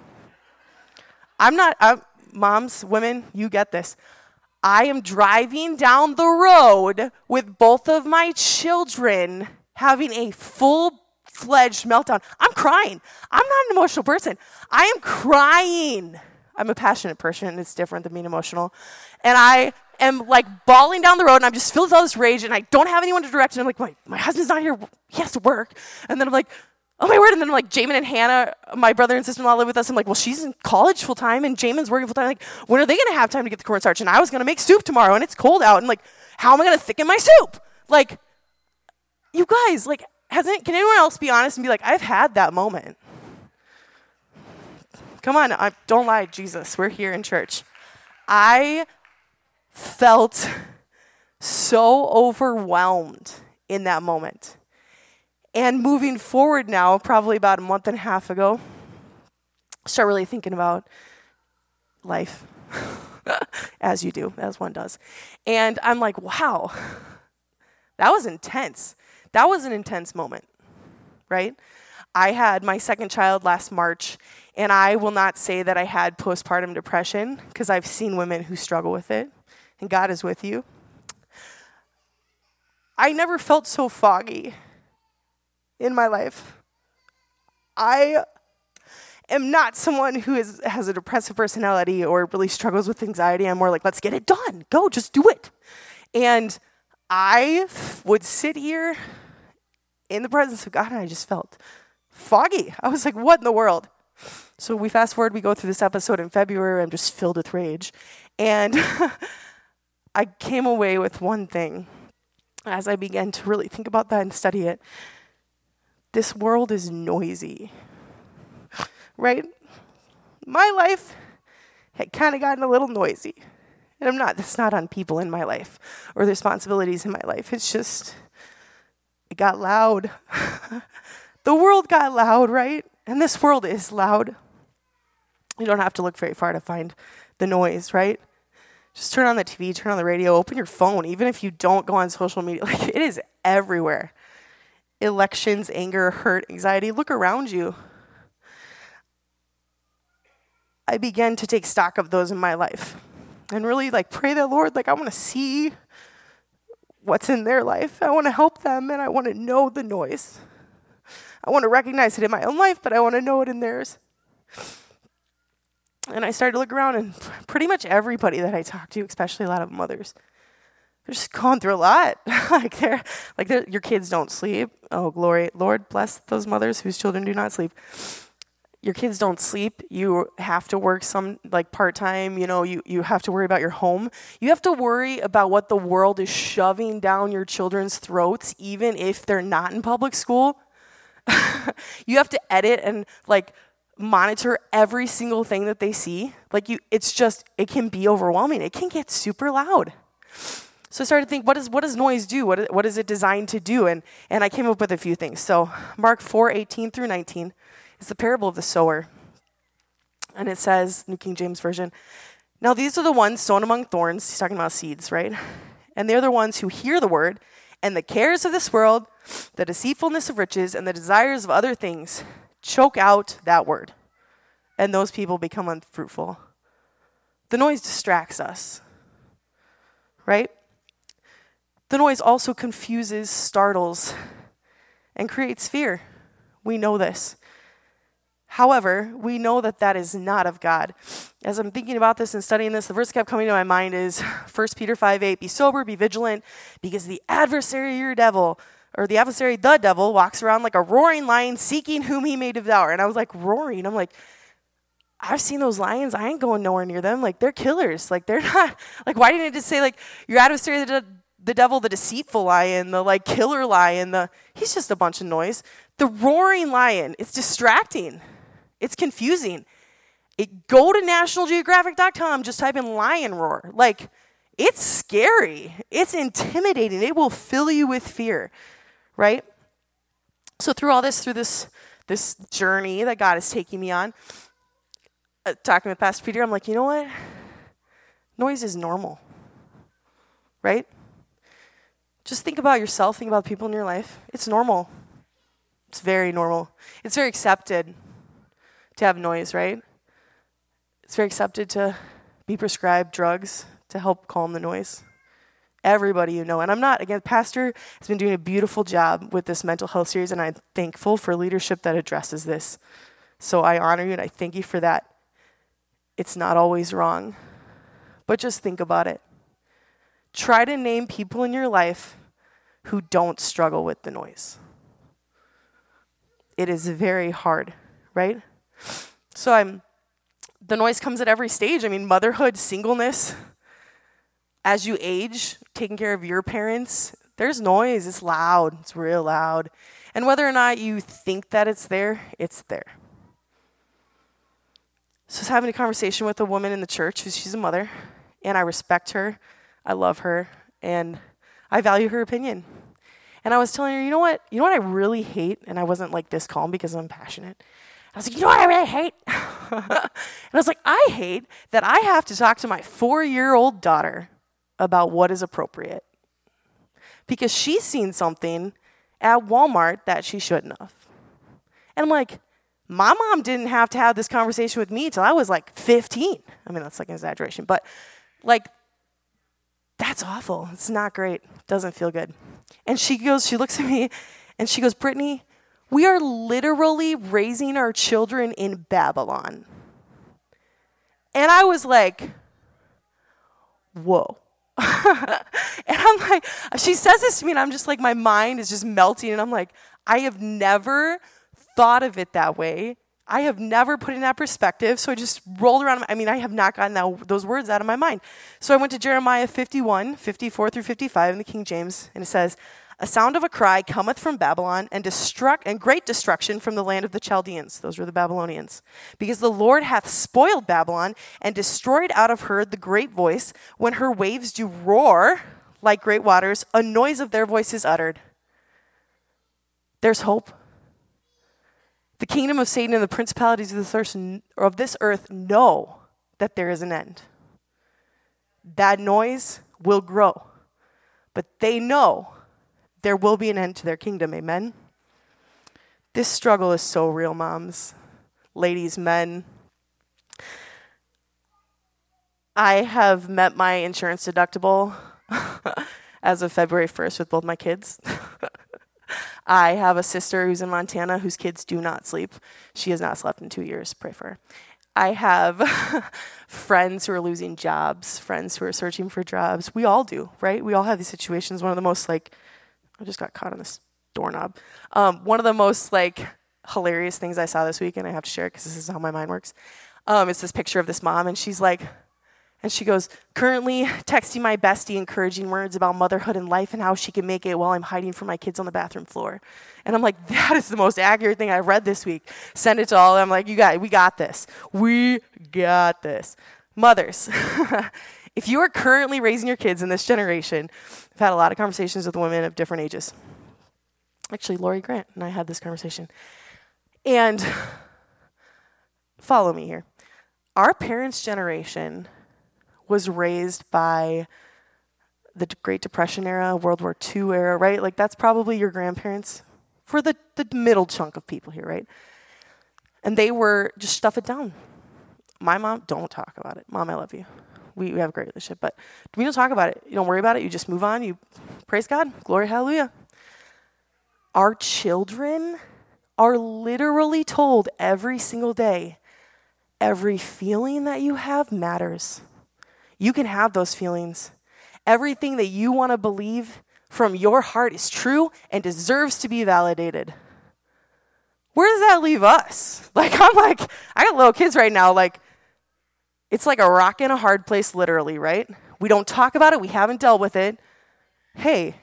Moms, women, you get this. I am driving down the road with both of my children having a full-fledged meltdown. I'm crying. I'm not an emotional person. I am crying. I'm a passionate person, and it's different than being emotional. And I am like bawling down the road, and I'm just filled with all this rage, and I don't have anyone to direct. And I'm like, my husband's not here. He has to work. And then I'm like, oh my word. And then I'm like, Jamin and Hannah, my brother and sister-in-law live with us. I'm like, well, she's in college full-time, and Jamin's working full-time. Like, when are they going to have time to get the cornstarch? And I was going to make soup tomorrow, and it's cold out. And like, how am I going to thicken my soup? Like, you guys, like, can anyone else be honest and be like, I've had that moment? Come on, don't lie, Jesus. We're here in church. I felt so overwhelmed in that moment. And moving forward now, probably about a month and a half ago, start really thinking about life, as you do, as one does. And I'm like, wow, that was intense. That was an intense moment, right? I had my second child last March, and I will not say that I had postpartum depression, because I've seen women who struggle with it, and God is with you. I never felt so foggy in my life. I am not someone who has a depressive personality or really struggles with anxiety. I'm more like, let's get it done. Go, just do it. And I would sit here in the presence of God, and I just felt foggy. I was like, what in the world? So we fast forward, we go through this episode in February. I'm just filled with rage. And I came away with one thing as I began to really think about that and study it. This world is noisy, right? My life had kind of gotten a little noisy. And that's not on people in my life or the responsibilities in my life. It's just, it got loud. The world got loud, right? And this world is loud. You don't have to look very far to find the noise, right? Just turn on the TV, turn on the radio, open your phone, even if you don't go on social media. Like, it is everywhere. elections, anger, hurt, anxiety. Look around you. I began to take stock of those in my life and really pray that, Lord, I want to see what's in their life. I want to help them, and I want to know the noise. I want to recognize it in my own life, but I want to know it in theirs. And I started to look around, and pretty much everybody that I talk to, especially a lot of mothers, they're just going through a lot. Your kids don't sleep. Oh, glory. Lord, bless those mothers whose children do not sleep. Your kids don't sleep. You have to work some part-time. You have to worry about your home. You have to worry about what the world is shoving down your children's throats, even if they're not in public school. You have to edit and monitor every single thing that they see. It can be overwhelming. It can get super loud. So I started to think, what does noise do? What is it designed to do? And I came up with a few things. So Mark 4:18 through 19 is the parable of the sower. And it says, New King James Version, "Now these are the ones sown among thorns." He's talking about seeds, right? "And they're the ones who hear the word, and the cares of this world, the deceitfulness of riches, and the desires of other things choke out that word. And those people become unfruitful." The noise distracts us, right? The noise also confuses, startles, and creates fear. We know this. However, we know that that is not of God. As I'm thinking about this and studying this, the verse kept coming to my mind is 1 Peter 5:8, "Be sober, be vigilant, because the adversary, the devil, walks around like a roaring lion, seeking whom he may devour." And I was roaring. I'm I've seen those lions. I ain't going nowhere near them. They're killers. They're not, why didn't it just say, your adversary, the devil, the deceitful lion, the killer lion, he's just a bunch of noise. The roaring lion, it's distracting. It's confusing. Go to nationalgeographic.com, just type in lion roar. It's scary. It's intimidating. It will fill you with fear, right? So through this journey that God is taking me on, talking with Pastor Peter, I'm you know what? Noise is normal, right? Just think about yourself. Think about people in your life. It's normal. It's very normal. It's very accepted to have noise, right? It's very accepted to be prescribed drugs to help calm the noise. Everybody and I'm not, again, Pastor has been doing a beautiful job with this mental health series, and I'm thankful for leadership that addresses this. So I honor you, and I thank you for that. It's not always wrong, but just think about it. Try to name people in your life who don't struggle with the noise. It is very hard, right? So the noise comes at every stage. Motherhood, singleness, as you age, taking care of your parents, there's noise. It's loud. It's real loud. And whether or not you think that it's there, it's there. So I was having a conversation with a woman in the church she's a mother, and I respect her, I love her, and I value her opinion. And I was telling her, you know what I really hate, and I wasn't this calm because I'm passionate. I was you know what I really hate? And I was I hate that I have to talk to my 4-year-old daughter about what is appropriate. Because she's seen something at Walmart that she shouldn't have. And I'm my mom didn't have to have this conversation with me until I was 15. That's an exaggeration, but that's awful. It's not great. It doesn't feel good. And she looks at me and she goes, "Brittany, we are literally raising our children in Babylon." And I was whoa. And I'm she says this to me and I'm just my mind is just melting. And I'm I have never thought of it that way. I have never put it in that perspective. So I just rolled around. I have not gotten those words out of my mind. So I went to Jeremiah 51, 54 through 55 in the King James. And it says, "A sound of a cry cometh from Babylon, and great destruction from the land of the Chaldeans." Those were the Babylonians. "Because the Lord hath spoiled Babylon, and destroyed out of her the great voice. When her waves do roar like great waters, a noise of their voice is uttered." There's hope. The kingdom of Satan and the principalities of this earth know that there is an end. That noise will grow, but they know there will be an end to their kingdom. Amen? This struggle is so real, moms, ladies, men. I have met my insurance deductible as of February 1st with both my kids. I have a sister who's in Montana whose kids do not sleep. She has not slept in 2 years. Pray for her. I have friends who are losing jobs, friends who are searching for jobs. We all do, right? We all have these situations. One of the most, I just got caught on this doorknob. One of the most, hilarious things I saw this week, and I have to share it because this is how my mind works. It's this picture of this mom, and she's like, and she goes, currently texting my bestie encouraging words about motherhood and life and how she can make it while I'm hiding from my kids on the bathroom floor. And I'm like, that is the most accurate thing I've read this week. Send it to all. I'm like, we got this. We got this. Mothers, if you are currently raising your kids in this generation, I've had a lot of conversations with women of different ages. Actually, Lori Grant and I had this conversation. And follow me here. Our parents' generation was raised by the Great Depression era, World War II era, right? That's probably your grandparents for the middle chunk of people here, right? And they were just stuff it down. My mom, don't talk about it. Mom, I love you. We have a great relationship, but we don't talk about it. You don't worry about it. You just move on. You praise God. Glory, hallelujah. Our children are literally told every single day, every feeling that you have matters. You can have those feelings. Everything that you want to believe from your heart is true and deserves to be validated. Where does that leave us? I got little kids right now, it's like a rock in a hard place, literally, right? We don't talk about it. We haven't dealt with it. Hey,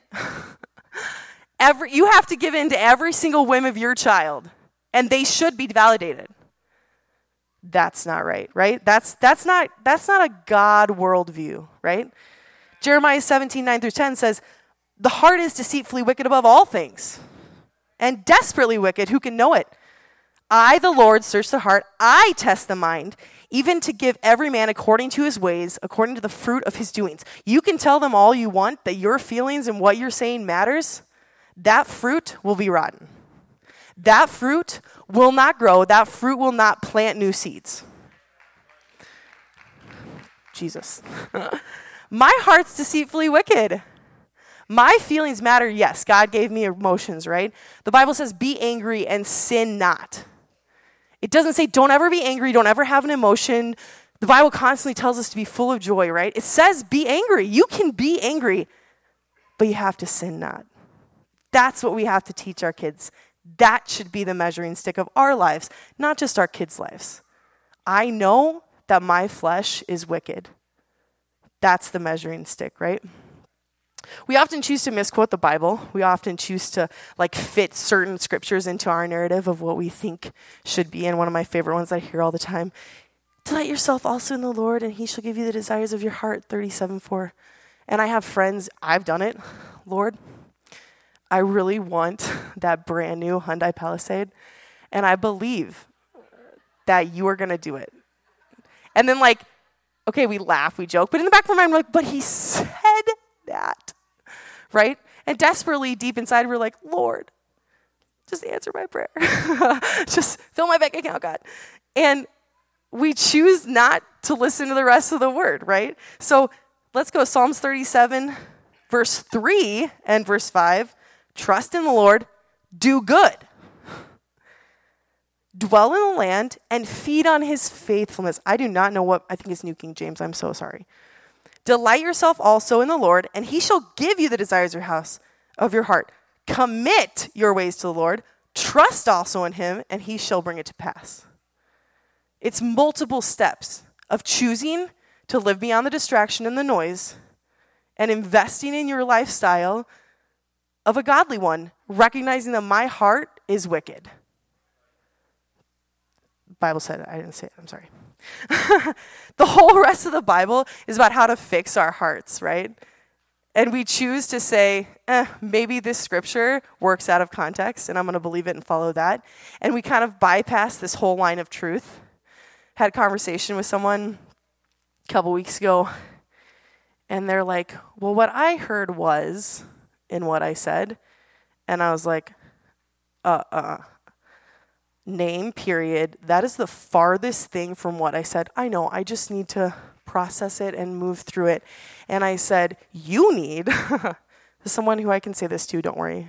you have to give in to every single whim of your child, and they should be validated. That's not right? That's not a God worldview, right? Jeremiah 17:9-10 says, the heart is deceitfully wicked above all things, and desperately wicked. Who can know it? I, the Lord, search the heart. I test the mind, even to give every man according to his ways, according to the fruit of his doings. You can tell them all you want that your feelings and what you're saying matters. That fruit will be rotten. That fruit will not grow. That fruit will not plant new seeds. Jesus. My heart's deceitfully wicked. My feelings matter. Yes, God gave me emotions, right? The Bible says, be angry and sin not. It doesn't say don't ever be angry, don't ever have an emotion. The Bible constantly tells us to be full of joy, right? It says be angry. You can be angry, but you have to sin not. That's what we have to teach our kids. That should be the measuring stick of our lives, not just our kids' lives. I know that my flesh is wicked. That's the measuring stick, right? We often choose to misquote the Bible. We often choose to fit certain scriptures into our narrative of what we think should be. And one of my favorite ones I hear all the time, delight yourself also in the Lord, and he shall give you the desires of your heart, 37:4. And I have friends, I've done it. Lord, I really want that brand new Hyundai Palisade, and I believe that you are going to do it. And then okay, we laugh, we joke, but in the back of my mind, we're but he said that, right? And desperately deep inside, we're like, Lord, just answer my prayer. Just fill my bank account, God. And we choose not to listen to the rest of the word, right? So let's go Psalms 37, verse 3 and verse 5. Trust in the Lord, do good. Dwell in the land and feed on his faithfulness. I do not know I think it's New King James. I'm so sorry. Delight yourself also in the Lord, and he shall give you the desires of your heart. Commit your ways to the Lord. Trust also in him, and he shall bring it to pass. It's multiple steps of choosing to live beyond the distraction and the noise and investing in your lifestyle of a godly one, recognizing that my heart is wicked. The Bible said it. I didn't say it. I'm sorry. The whole rest of the Bible is about how to fix our hearts, right? And we choose to say, maybe this scripture works out of context, and I'm going to believe it and follow that. And we kind of bypass this whole line of truth. Had a conversation with someone a couple weeks ago, and they're like, well, what I heard was in what I said. And I was like, name, period. That is the farthest thing from what I said. I know, I just need to process it and move through it. And I said, you need, someone who I can say this to, don't worry.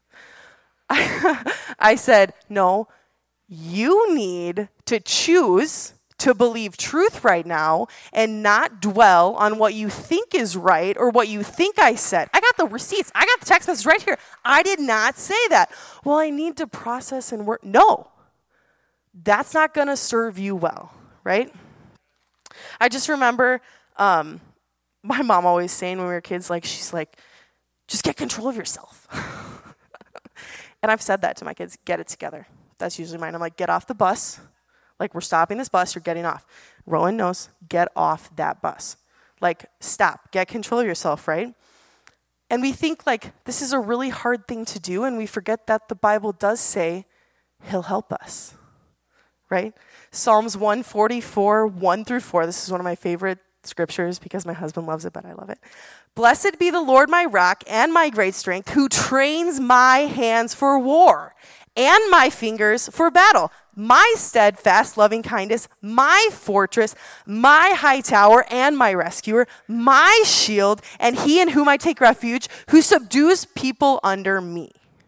I said, no, you need to choose to believe truth right now and not dwell on what you think is right or what you think I said. I got the receipts. I got the text message right here. I did not say that. Well, I need to process and work. No, that's not going to serve you well, right? I just remember my mom always saying when we were kids, like, she's like, just get control of yourself. And I've said that to my kids, get it together. That's usually mine. I'm like, get off the bus. Like, we're stopping this bus, you're getting off. Rowan knows, get off that bus. Like, stop, get control of yourself, right? And we think, like, this is a really hard thing to do, and we forget that the Bible does say he'll help us, right? Psalms 144, 1-4. This is one of my favorite scriptures because my husband loves it, but I love it. Blessed be the Lord my rock and my great strength, who trains my hands for war and my fingers for battle. My steadfast loving kindness, my fortress, my high tower and my rescuer, my shield, and he in whom I take refuge, who subdues people under me.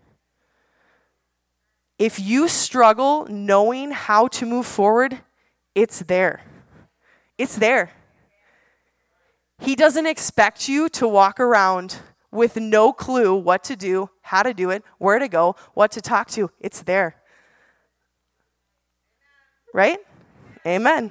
If you struggle knowing how to move forward, it's there. It's there. He doesn't expect you to walk around with no clue what to do, how to do it, where to go, what to talk to. It's there. Right? Amen.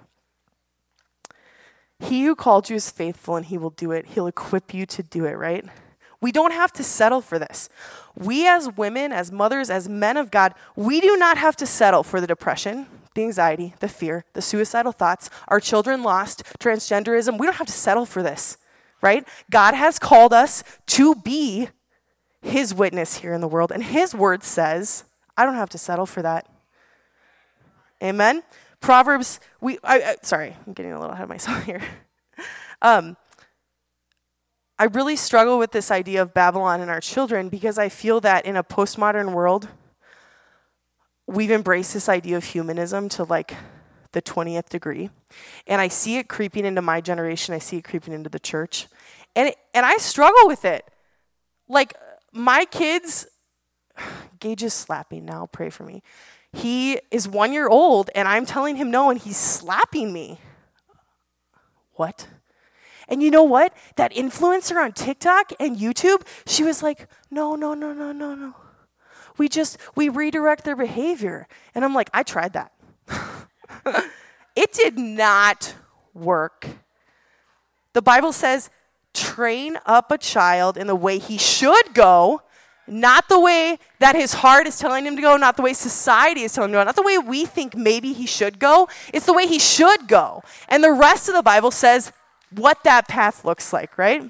He who called you is faithful and he will do it. He'll equip you to do it, right? We don't have to settle for this. We as women, as mothers, as men of God, we do not have to settle for the depression, the anxiety, the fear, the suicidal thoughts, our children lost, transgenderism. We don't have to settle for this, right? God has called us to be his witness here in the world. And his word says, I don't have to settle for that. Amen? Proverbs, sorry, I'm getting a little ahead of myself here. I really struggle with this idea of Babylon and our children because I feel that in a postmodern world, we've embraced this idea of humanism to like the 20th degree. And I see it creeping into my generation. I see it creeping into the church. And I struggle with it. Like my kids, Gage is slapping now, pray for me. He is 1 year old and I'm telling him no and he's slapping me. What? And you know what? That influencer on TikTok and YouTube, she was like, no. We redirect their behavior. And I'm like, I tried that. It did not work. The Bible says, train up a child in the way he should go, not the way that his heart is telling him to go, not the way society is telling him to go, not the way we think maybe he should go. It's the way he should go. And the rest of the Bible says what that path looks like, right?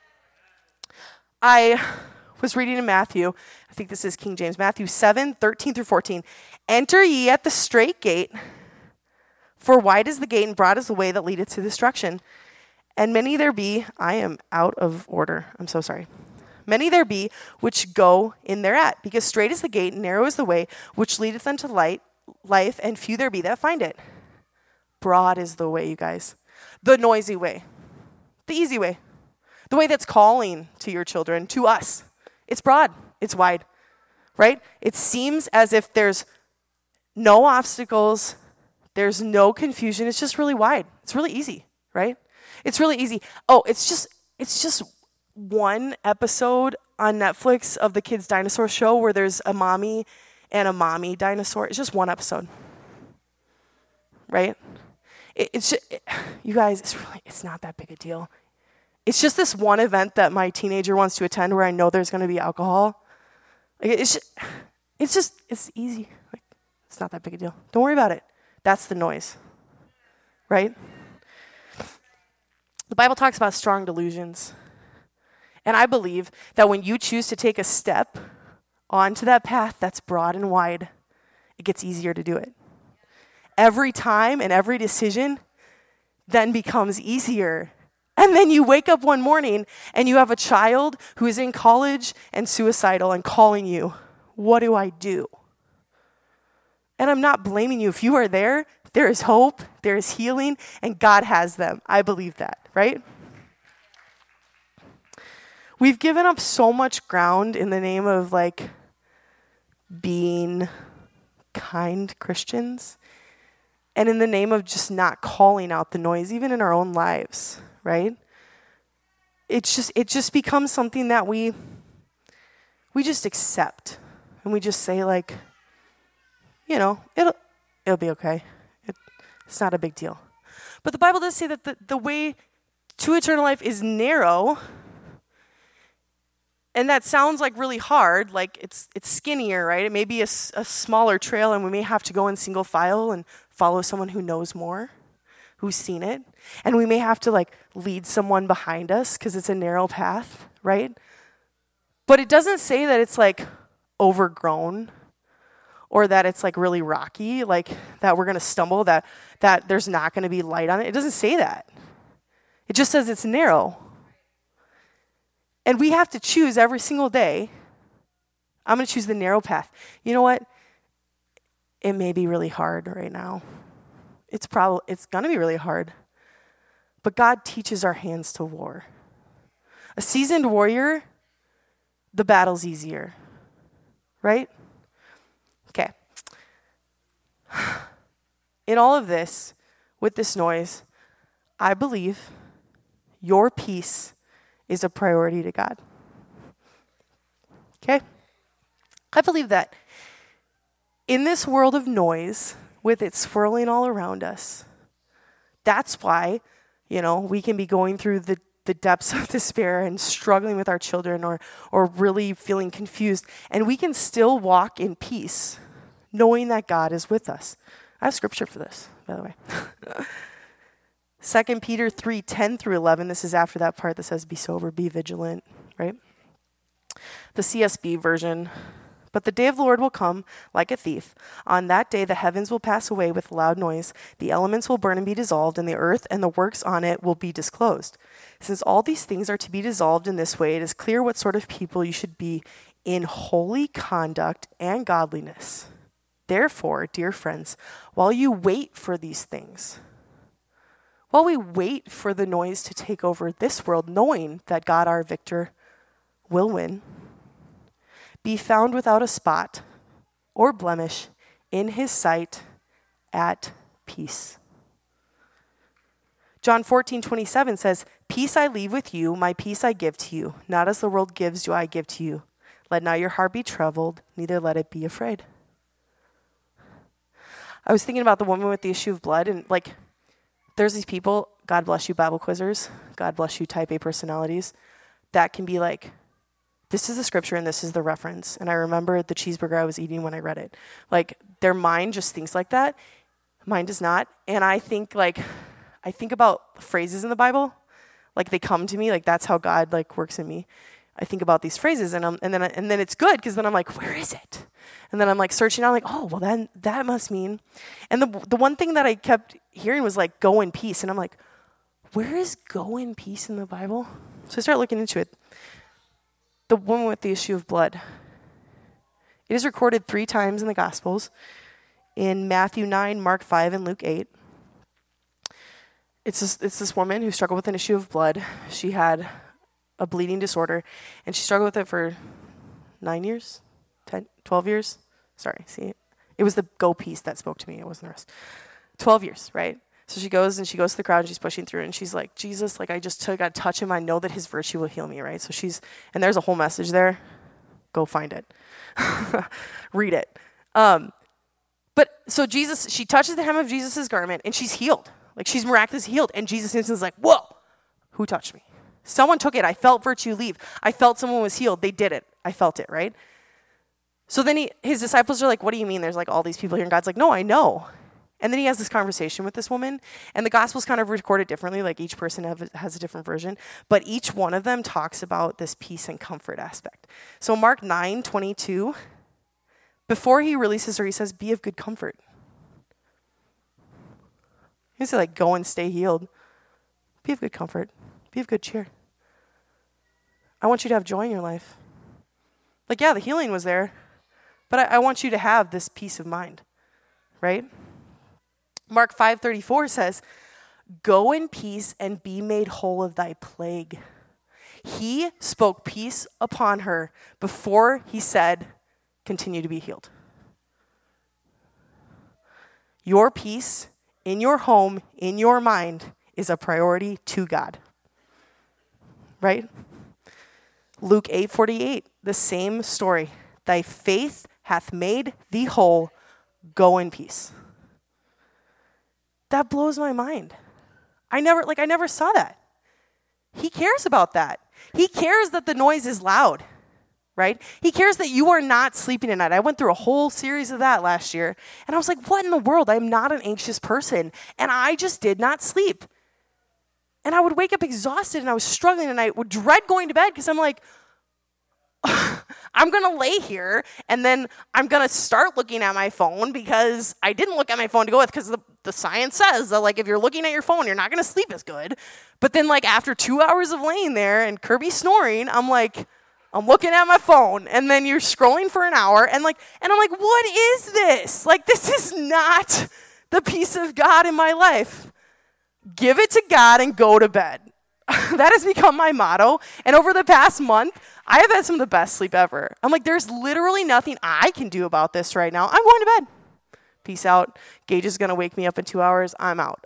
I was reading in Matthew, I think this is King James, Matthew 7:13-14. Enter ye at the straight gate, for wide is the gate and broad is the way that leadeth to destruction. And many there be, I am out of order, I'm so sorry. Many there be which go in thereat, because straight is the gate and narrow is the way which leadeth unto life, and few there be that find it. Broad is the way, you guys. The noisy way. The easy way. The way that's calling to your children, to us. It's broad. It's wide. Right? It seems as if there's no obstacles. There's no confusion. It's just really wide. It's really easy. Right? It's really easy. Oh, it's just one episode on Netflix of the Kids Dinosaur Show where there's a mommy and a mommy dinosaur. It's just one episode. Right? You guys, it's not that big a deal. It's just this one event that my teenager wants to attend where I know there's going to be alcohol. It's easy. Like, it's not that big a deal. Don't worry about it. That's the noise. Right? The Bible talks about strong delusions. And I believe that when you choose to take a step onto that path that's broad and wide, it gets easier to do it. Every time and every decision then becomes easier. And then you wake up one morning and you have a child who is in college and suicidal and calling you, what do I do? And I'm not blaming you. If you are there, there is hope, there is healing, and God has them. I believe that, right? We've given up so much ground in the name of like being kind Christians and in the name of just not calling out the noise, even in our own lives, right? It just becomes something that we just accept, and we just say like, you know, it'll be okay. It's not a big deal. But the Bible does say that the way to eternal life is narrow, and that sounds like really hard, like it's skinnier, right? It may be a smaller trail, and we may have to go in single file and follow someone who knows more, who's seen it. And we may have to like lead someone behind us because it's a narrow path, right? But it doesn't say that it's like overgrown or that it's like really rocky, like that we're going to stumble, that there's not going to be light on it. It doesn't say that. It just says it's narrow. And we have to choose every single day. I'm going to choose the narrow path. You know what? It may be really hard right now. It's going to be really hard. But God teaches our hands to war. A seasoned warrior, the battle's easier. Right? Okay. In all of this, with this noise, I believe your peace is a priority to God. Okay? I believe that in this world of noise, with it swirling all around us, that's why, you know, we can be going through the depths of despair and struggling with our children or really feeling confused. And we can still walk in peace, knowing that God is with us. I have scripture for this, by the way. 2 Peter 3:10 through 11. This is after that part that says, be sober, be vigilant, right? The CSB version. But the day of the Lord will come like a thief. On that day, the heavens will pass away with loud noise. The elements will burn and be dissolved, and the earth and the works on it will be disclosed. Since all these things are to be dissolved in this way, it is clear what sort of people you should be in holy conduct and godliness. Therefore, dear friends, while you wait for these things, while we wait for the noise to take over this world, knowing that God, our victor, will win, be found without a spot or blemish in his sight at peace. John 14:27 says, peace I leave with you, my peace I give to you. Not as the world gives do I give to you. Let not your heart be troubled, neither let it be afraid. I was thinking about the woman with the issue of blood, and like, there's these people, God bless you Bible quizzers, God bless you type A personalities, that can be like, this is the scripture and this is the reference. And I remember the cheeseburger I was eating when I read it. Like, their mind just thinks like that. Mine does not. And I think about phrases in the Bible. Like, they come to me, like that's how God like works in me. I think about these phrases and then it's good because then I'm like, where is it? And then I'm like searching out, like, oh, well then that must mean. And the one thing that I kept hearing was like, go in peace. And I'm like, where is go in peace in the Bible? So I start looking into it. The woman with the issue of blood. It is recorded 3 times in the Gospels, in Matthew 9, Mark 5, and Luke 8. It's this woman who struggled with an issue of blood. She had a bleeding disorder, and she struggled with it for 9 years, 10, 12 years. Sorry, see, it was the go piece that spoke to me. It wasn't the rest. 12 years, right? So she goes to the crowd and she's pushing through and she's like, Jesus, like I just got to touch him. I know that his virtue will heal me, right? So and there's a whole message there. Go find it. Read it. But so she touches the hem of Jesus' garment and she's healed. Like she's miraculously healed. And Jesus is like, whoa, who touched me? Someone took it. I felt virtue leave. I felt someone was healed. They did it. I felt it, right? So then his disciples are like, what do you mean? There's like all these people here. And God's like, no, I know. And then he has this conversation with this woman, and the Gospels kind of record it differently, like each person has a different version, but each one of them talks about this peace and comfort aspect. So Mark 9:22, before he releases her, he says, be of good comfort. He doesn't say like, go and stay healed. Be of good comfort. Be of good cheer. I want you to have joy in your life. Like, yeah, the healing was there, but I want you to have this peace of mind. right? Mark 5:34 says, "Go in peace and be made whole of thy plague." He spoke peace upon her before he said, "Continue to be healed." Your peace in your home, in your mind, is a priority to God. Right? Luke 8:48, the same story. Thy faith hath made thee whole. Go in peace. That blows my mind. I never saw that. He cares about that. He cares that the noise is loud, right? He cares that you are not sleeping at night. I went through a whole series of that last year, and I was like, what in the world? I'm not an anxious person, and I just did not sleep. And I would wake up exhausted, and I was struggling, and I would dread going to bed because I'm like, I'm going to lay here, and then I'm going to start looking at my phone because I didn't look at my phone to go with, because the science says that, like, if you're looking at your phone, you're not going to sleep as good. But then, like, after 2 hours of laying there and Kirby snoring, I'm like, I'm looking at my phone, and then you're scrolling for an hour, and I'm like, what is this? Like, this is not the peace of God in my life. Give it to God and go to bed. That has become my motto. And over the past month, I have had some of the best sleep ever. I'm like, there's literally nothing I can do about this right now. I'm going to bed. Peace out. Gage is going to wake me up in 2 hours. I'm out.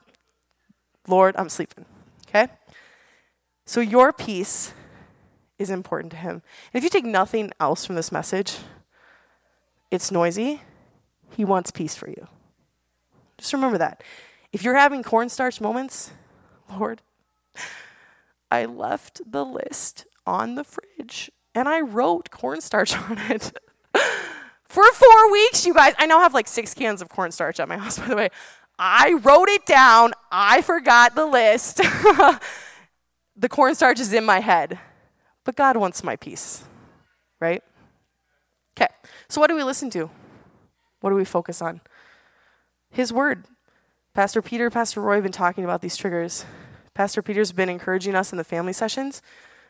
Lord, I'm sleeping. Okay? So your peace is important to him. And if you take nothing else from this message, it's noisy. He wants peace for you. Just remember that. If you're having cornstarch moments, Lord, I left the list on the fridge and I wrote cornstarch on it for 4 weeks, you guys. I now have like 6 cans of cornstarch at my house, by the way. I wrote it down. I forgot the list. The cornstarch is in my head, but God wants my peace, right? Okay, so what do we listen to? What do we focus on? His word. Pastor Peter, Pastor Roy have been talking about these triggers. Pastor Peter's been encouraging us in the family sessions.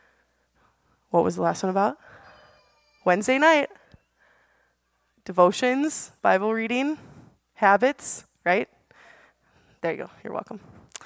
What was the last one about? Wednesday night. Devotions, Bible reading, habits, right? There you go. You're welcome.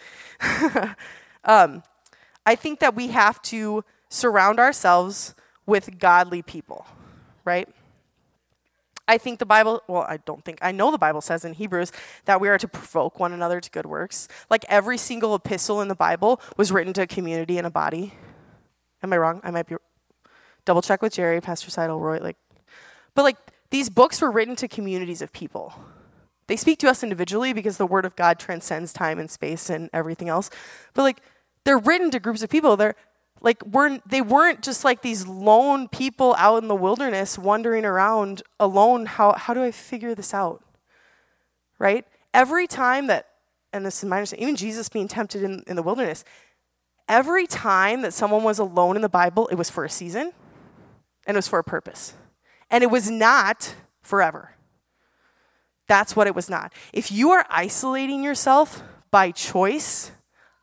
I think that we have to surround ourselves with godly people, right? I think the Bible, I know the Bible says in Hebrews that we are to provoke one another to good works. Like every single epistle in the Bible was written to a community and a body. Am I wrong? I might be. Double check with Jerry, Pastor Seidel, Roy. But these books were written to communities of people. They speak to us individually because the Word of God transcends time and space and everything else. But they're written to groups of people. They weren't just like these lone people out in the wilderness wandering around alone. How do I figure this out? Right? Every time that, and this is my understanding, even Jesus being tempted in the wilderness, every time that someone was alone in the Bible, it was for a season and it was for a purpose. And it was not forever. That's what it was not. If you are isolating yourself by choice,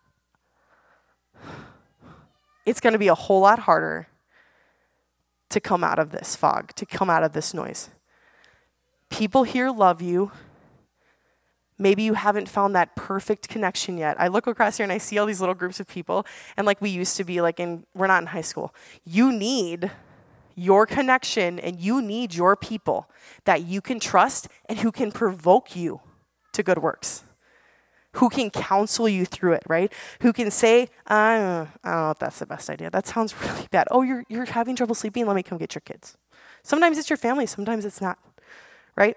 it's going to be a whole lot harder to come out of this fog, to come out of this noise. People here love you. Maybe you haven't found that perfect connection yet. I look across here and I see all these little groups of people, and like we used to be, we're not in high school. You need your connection and you need your people that you can trust and who can provoke you to good works. Who can counsel you through it, right? Who can say, I don't know if that's the best idea. That sounds really bad. Oh, you're having trouble sleeping? Let me come get your kids. Sometimes it's your family. Sometimes it's not, right?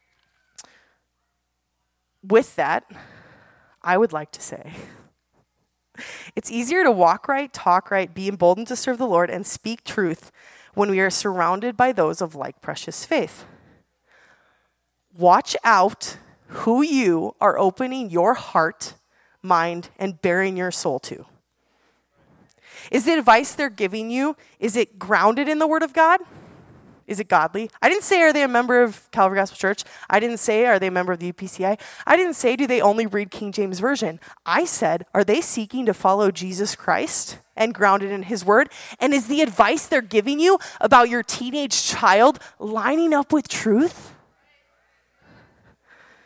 With that, I would like to say, it's easier to walk right, talk right, be emboldened to serve the Lord, and speak truth when we are surrounded by those of like precious faith. Watch out who you are opening your heart, mind, and bearing your soul to. Is the advice they're giving you, is it grounded in the Word of God? Is it godly? I didn't say, are they a member of Calvary Gospel Church? I didn't say, are they a member of the UPCI? I didn't say, do they only read King James Version? I said, are they seeking to follow Jesus Christ and grounded in His Word? And is the advice they're giving you about your teenage child lining up with truth?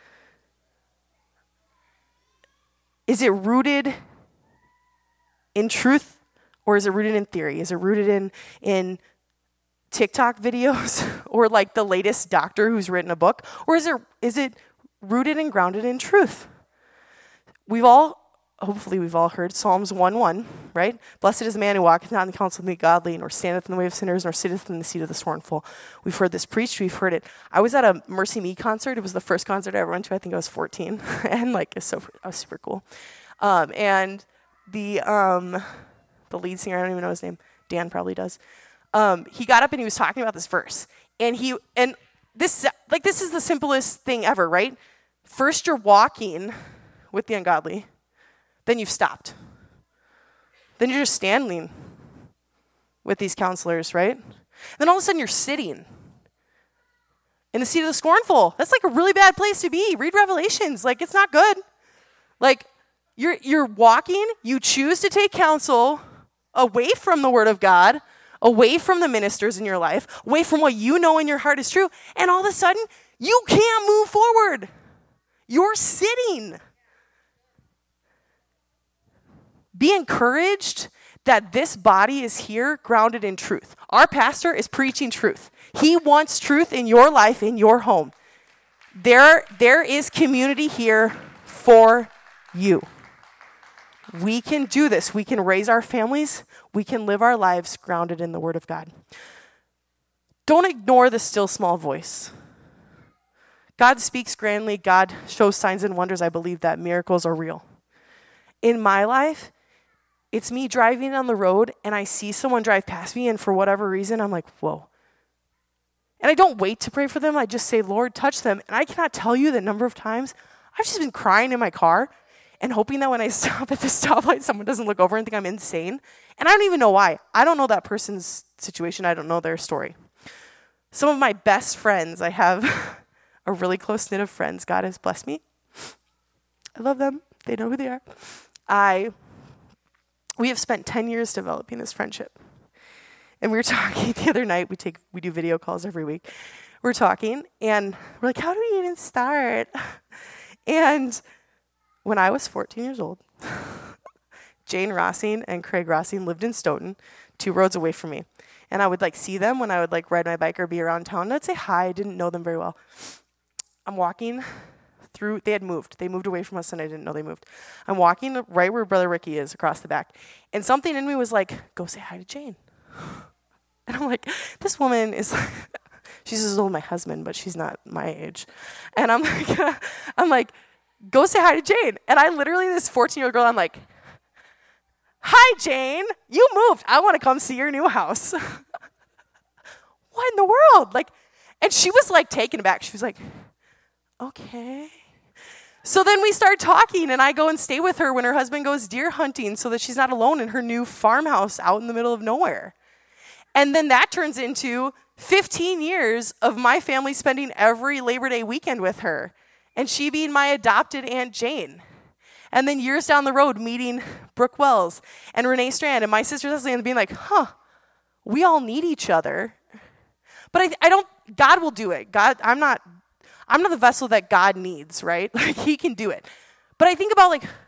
Is it rooted in truth, or is it rooted in theory? Is it rooted in TikTok videos or like the latest doctor who's written a book? Or is it rooted and grounded in truth? Hopefully we've all heard Psalms 1:1, right? Blessed is the man who walketh not in the counsel of the godly, nor standeth in the way of sinners, nor sitteth in the seat of the scornful. We've heard this preached, we've heard it. I was at a Mercy Me concert. It was the first concert I ever went to. I think I was 14. And like, I was super cool. And the lead singer, I don't even know his name. Dan probably does. He got up and he was talking about this verse. And this is the simplest thing ever, right? First you're walking with the ungodly, then you've stopped. Then you're just standing with these counselors, right? Then all of a sudden you're sitting in the seat of the scornful. That's like a really bad place to be. Read Revelations. Like, it's not good. Like, you're walking, you choose to take counsel away from the Word of God, away from the ministers in your life, away from what you know in your heart is true, and all of a sudden, you can't move forward. You're sitting. Be encouraged that this body is here grounded in truth. Our pastor is preaching truth. He wants truth in your life, in your home. There is community here for you. We can do this. We can raise our families. We can live our lives grounded in the Word of God. Don't ignore the still small voice. God speaks grandly. God shows signs and wonders. I believe that miracles are real. In my life, it's me driving on the road and I see someone drive past me, and for whatever reason, I'm like, whoa. And I don't wait to pray for them. I just say, Lord, touch them. And I cannot tell you the number of times I've just been crying in my car and hoping that when I stop at the stoplight, someone doesn't look over and think I'm insane. And I don't even know why. I don't know that person's situation. I don't know their story. Some of my best friends, I have a really close knit of friends. God has blessed me. I love them. They know who they are. We have spent 10 years developing this friendship. And we were talking the other night. We do video calls every week. We're talking, and we're like, how do we even start? And when I was 14 years old, Jane Rossing and Craig Rossing lived in Stoughton, 2 roads away from me. And I would see them when I would ride my bike or be around town. And I'd say hi. I didn't know them very well. I'm walking through. They had moved. They moved away from us, and I didn't know they moved. I'm walking right where Brother Ricky is, across the back. And something in me was like, go say hi to Jane. And I'm like, this woman is she's as old as my husband, but she's not my age. And I'm like, go say hi to Jane. And I literally, this 14-year-old girl, I'm like, hi, Jane. You moved. I want to come see your new house. What in the world? And she was taken aback. She was like, okay. So then we start talking, and I go and stay with her when her husband goes deer hunting so that she's not alone in her new farmhouse out in the middle of nowhere. And then that turns into 15 years of my family spending every Labor Day weekend with her, and she being my adopted Aunt Jane. And then years down the road, meeting Brooke Wells and Renee Strand and my sister Leslie, and being like, we all need each other. But I don't, God will do it. God, I'm not the vessel that God needs, right? He can do it. But I think about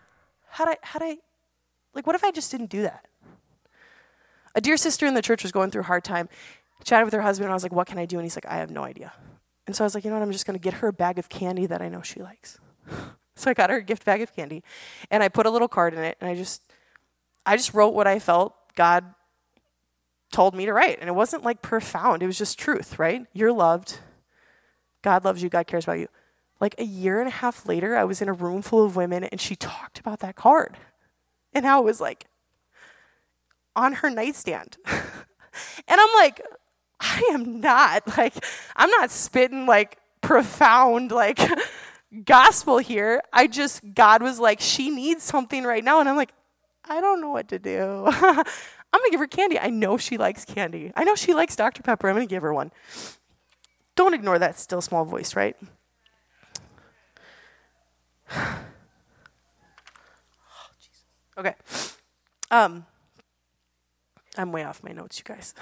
what if I just didn't do that? A dear sister in the church was going through a hard time. I chatted with her husband, and I was like, what can I do? And he's like, I have no idea. And so I was like, you know what? I'm just going to get her a bag of candy that I know she likes. So I got her a gift bag of candy, and I put a little card in it, and I just wrote what I felt God told me to write. And it wasn't profound. It was just truth, right? You're loved. God loves you. God cares about you. A year and a half later, I was in a room full of women, and she talked about that card and how it was on her nightstand. And I'm like, I am not I'm not spitting profound gospel here. God was she needs something right now. And I'm like, I don't know what to do. I'm going to give her candy. I know she likes candy. I know she likes Dr. Pepper. I'm going to give her one. Don't ignore that still small voice, right? Okay. I'm way off my notes, you guys.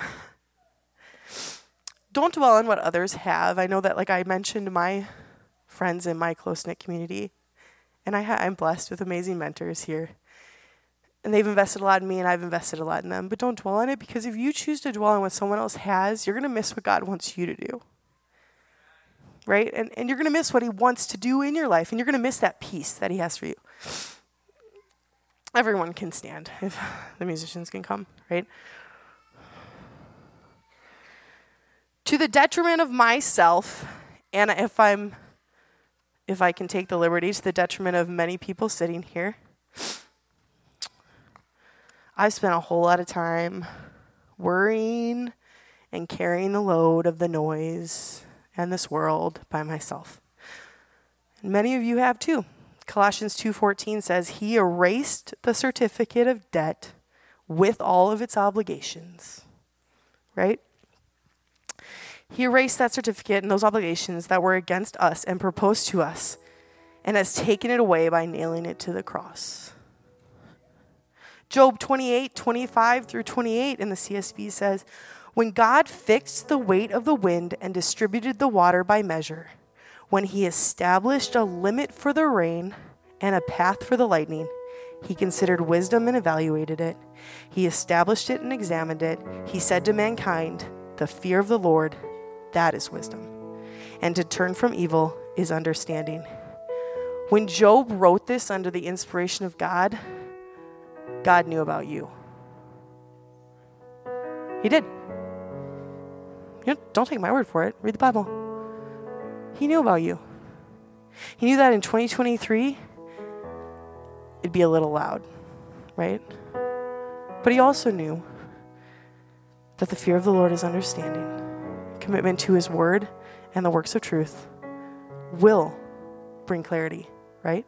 Don't dwell on what others have. I know that I mentioned my friends in my close-knit community, And I'm blessed with amazing mentors here. And they've invested a lot in me, and I've invested a lot in them. But don't dwell on it, because if you choose to dwell on what someone else has, you're going to miss what God wants you to do. Right? And you're going to miss what he wants to do in your life, and you're going to miss that peace that he has for you. Everyone can stand if the musicians can come, right? To the detriment of myself, and if I can take the liberty, to the detriment of many people sitting here, I've spent a whole lot of time worrying and carrying the load of the noise and this world by myself. And many of you have too. Colossians 2:14 says, he erased the certificate of debt with all of its obligations, right? He erased that certificate and those obligations that were against us and proposed to us, and has taken it away by nailing it to the cross. Job 28:25 through 28 in the CSB says, when God fixed the weight of the wind and distributed the water by measure, when he established a limit for the rain and a path for the lightning, he considered wisdom and evaluated it. He established it and examined it. He said to mankind, the fear of the Lord, that is wisdom. And to turn from evil is understanding. When Job wrote this under the inspiration of God, God knew about you. He did. Don't take my word for it. Read the Bible. He knew about you. He knew that in 2023, it'd be a little loud, right? But he also knew that the fear of the Lord is understanding. Commitment to his word and the works of truth will bring clarity, right?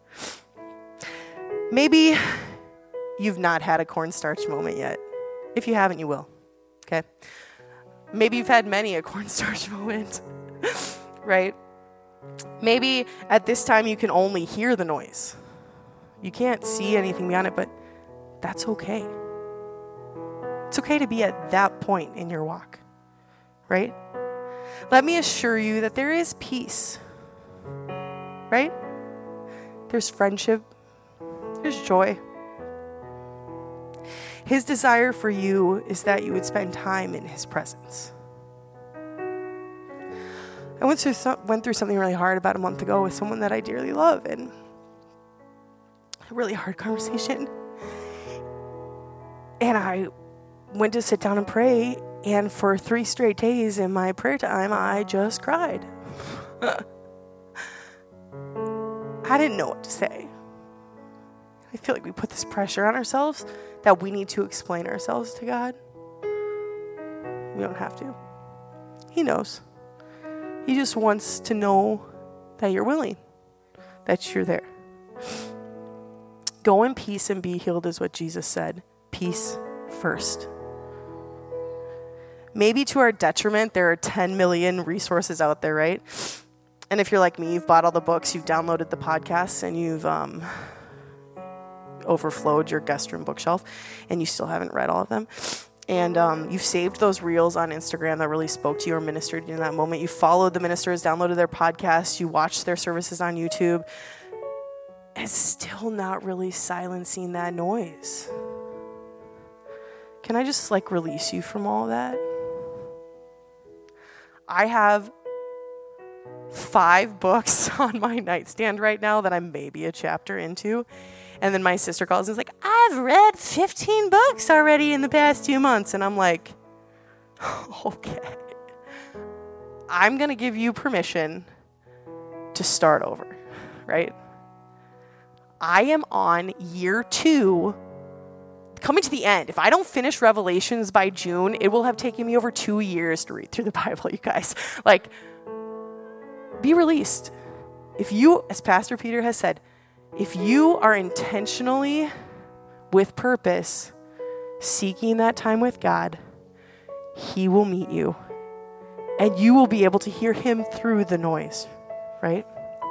Maybe you've not had a cornstarch moment yet. If you haven't, you will, okay? Maybe you've had many a cornstarch moment, right? Maybe at this time you can only hear the noise. You can't see anything beyond it, but that's okay. It's okay to be at that point in your walk, right? Let me assure you that there is peace, right? There's friendship. There's joy. His desire for you is that you would spend time in his presence. I went through something really hard about a month ago with someone that I dearly love, and a really hard conversation. And I went to sit down and pray, and for 3 straight days in my prayer time, I just cried. I didn't know what to say. I feel like we put this pressure on ourselves that we need to explain ourselves to God. We don't have to. He knows. He just wants to know that you're willing, that you're there. Go in peace and be healed is what Jesus said. Peace first. Maybe to our detriment, there are 10 million resources out there, right? And if you're like me, you've bought all the books, you've downloaded the podcasts, and you've overflowed your guest room bookshelf, and you still haven't read all of them. And you've saved those reels on Instagram that really spoke to you or ministered to you in that moment. You followed the ministers, downloaded their podcasts, you watched their services on YouTube. It's still not really silencing that noise. Can I just release you from all that? I have 5 books on my nightstand right now that I'm maybe a chapter into. And then my sister calls and is like, I've read 15 books already in the past 2 months. And I'm like, okay. I'm going to give you permission to start over, right? I am on year 2, coming to the end. If I don't finish Revelations by June, it will have taken me over 2 years to read through the Bible, you guys. Be released. If you, as Pastor Peter has said, if you are intentionally, with purpose, seeking that time with God, he will meet you. And you will be able to hear him through the noise, right?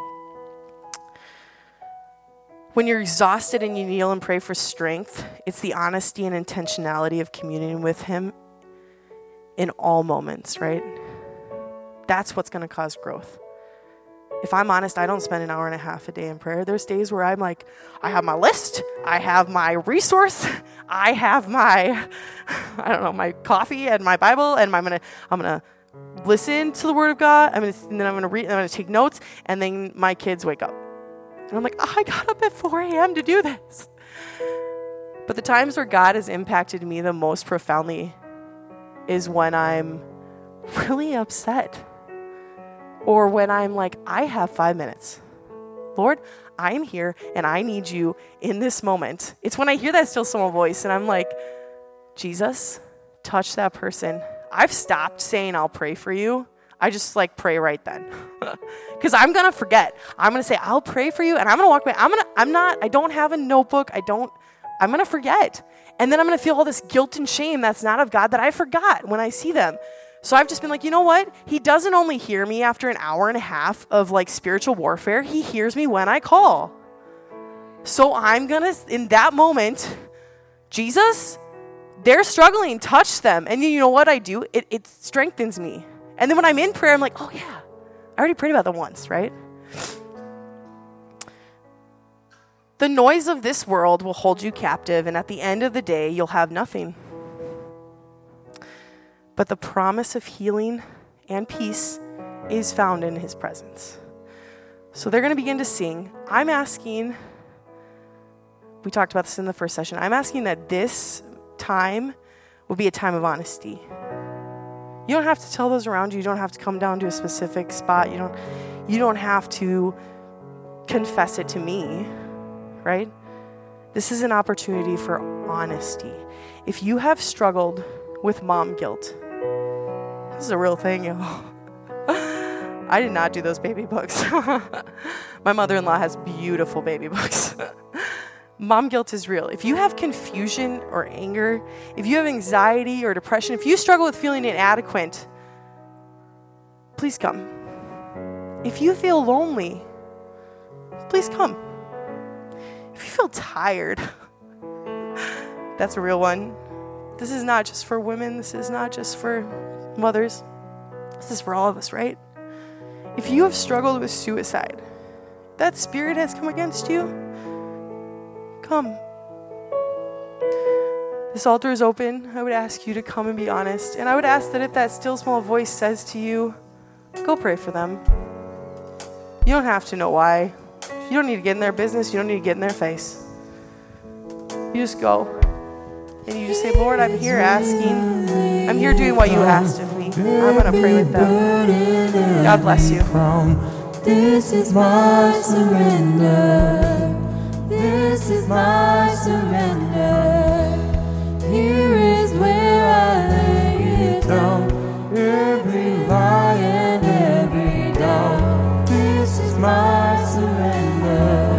When you're exhausted and you kneel and pray for strength, it's the honesty and intentionality of communing with him in all moments, right? That's what's going to cause growth. if I'm honest, I don't spend an hour and a half a day in prayer. There's days where I'm like, I have my list, I have my resource, I have my, my coffee and my Bible, and I'm gonna listen to the Word of God. And then I'm gonna read, and I'm gonna take notes, and then my kids wake up, and I'm like, I got up at 4 a.m. to do this. But the times where God has impacted me the most profoundly is when I'm really upset. Or when I'm like, I have 5 minutes. Lord, I'm here and I need you in this moment. It's when I hear that still small voice and I'm like, Jesus, touch that person. I've stopped saying I'll pray for you. I just like pray right then. Because I'm going to forget. I'm going to say, I'll pray for you, and I'm going to walk away. I don't have a notebook. I'm going to forget. And then I'm going to feel all this guilt and shame that's not of God that I forgot when I see them. So I've just been like, you know what? He doesn't only hear me after an hour and a half of like spiritual warfare. He hears me when I call. So I'm going to, in that moment, Jesus, they're struggling, touch them. And you know what I do? It strengthens me. And then when I'm in prayer, I'm like, oh yeah, I already prayed about them once, right? The noise of this world will hold you captive, and at the end of the day, you'll have nothing. But the promise of healing and peace is found in his presence. So they're going to begin to sing. I'm asking, we talked about this in the first session, I'm asking that this time would be a time of honesty. You don't have to tell those around you. You don't have to come down to a specific spot. You don't have to confess it to me, right? This is an opportunity for honesty. If you have struggled with mom guilt, this is a real thing, y'all. I did not do those baby books. My mother-in-law has beautiful baby books. Mom guilt is real. If you have confusion or anger, if you have anxiety or depression, if you struggle with feeling inadequate, please come. If you feel lonely, please come. If you feel tired, that's a real one. This is not just for women. This is not just for mothers. This is for all of us, right? If you have struggled with suicide, that spirit has come against you, come. This altar is open. I would ask you to come and be honest. And I would ask that if that still small voice says to you, go pray for them. You don't have to know why. You don't need to get in their business. You don't need to get in their face. You just go. And you just say, Lord, I'm here asking. I'm here doing what you asked of me. I'm going to pray with them. God bless you. This is my surrender. This is my surrender. Here is where I lay it down. Every lie and every doubt. This is my surrender.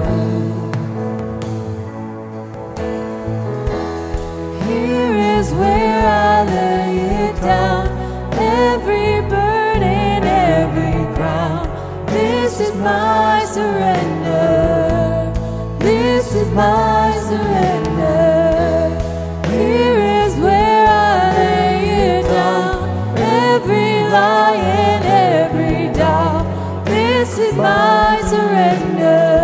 Here is where I lay it down. Every burden, every crown. This is my surrender. This is my surrender. Here is where I lay it down. Every lie and every doubt. This is my surrender.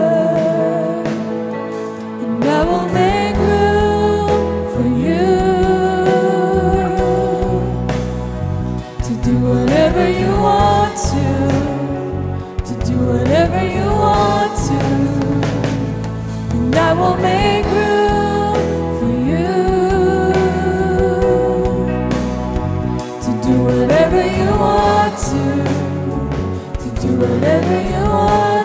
And I will make room for you to do whatever you want to do whatever you want to. And I will make room for you to do whatever you want to do whatever you want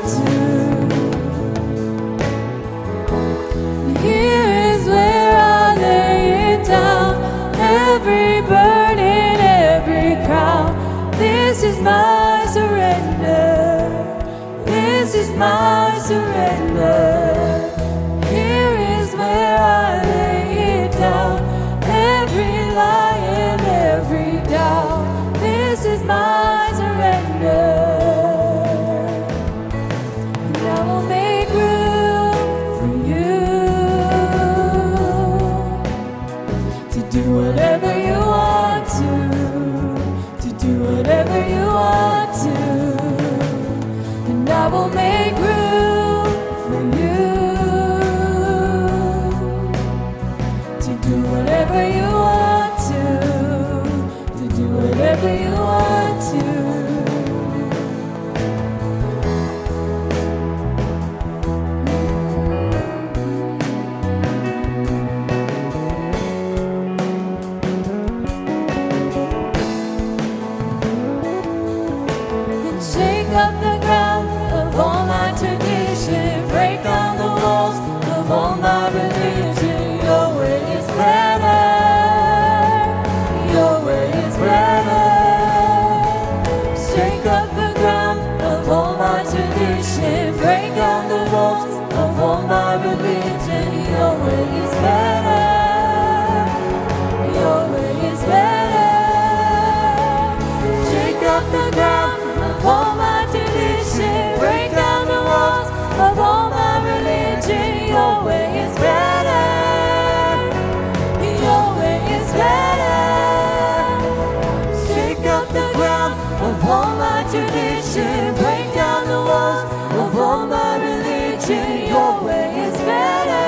to. Here is where I lay it down. Every burden, every crown. This is my surrender. This is my surrender. Here is where I lay it down. Every lie and every doubt. This is my surrender. And I will make room for you to do whatever you want to do whatever you want to. Shake up the ground of all my tradition. Break down the walls of all my religion. Your way is better. Your way is better. Shake up the ground of all my tradition. Break down the walls of all my religion. Your way is better. Your way is better. Shake up the ground of all my tradition. Break down the walls of all my religion. Your way is better. Your way is better. Shake up the ground of all my tradition. Break down the walls of all my religion. Your way is better.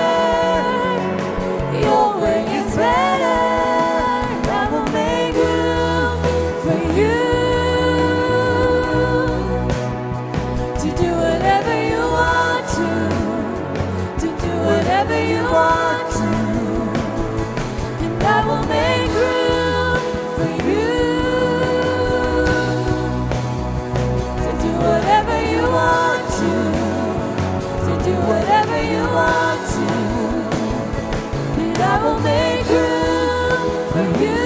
Your way is better. I will make room for you to do whatever you want to do whatever you want to, and I will make room for you to do whatever you want to do whatever you want to, and I will make room for you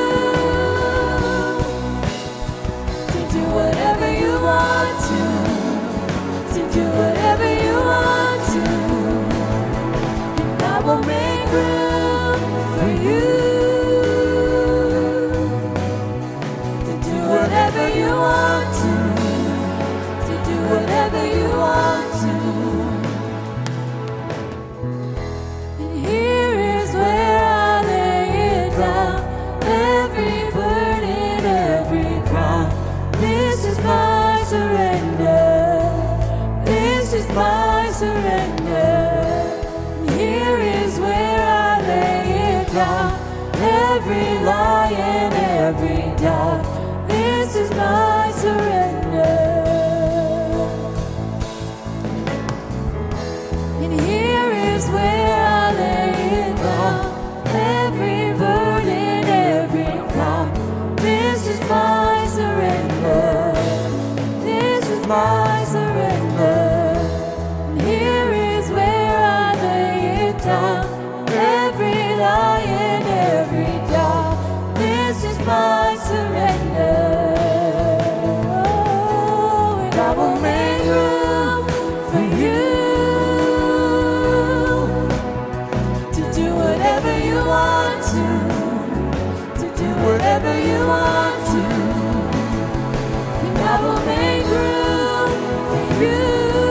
to do whatever you want to do whatever you want to, and I will make room for you to do whatever you want to do whatever you want to. And here is where I lay it down, every burden, every crown. This is my surrender. This is my surrender. And here is where I lay it down, every lie and every doubt. This is my surrender. And here is where I lay it down, every burden, every cloud. This is my surrender. This is my surrender. And here is where I lay it down, every lie and every doubt. This is my surrender. Oh, and I will make room for you to do whatever you want to do whatever you want to, and I will make room for you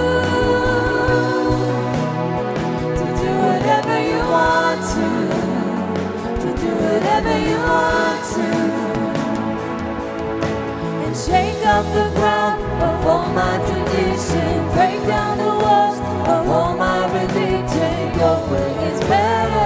to do whatever you want to do whatever you want to, and shake up the ground of all my tradition. Break down the walls of all my religion. Your way is better.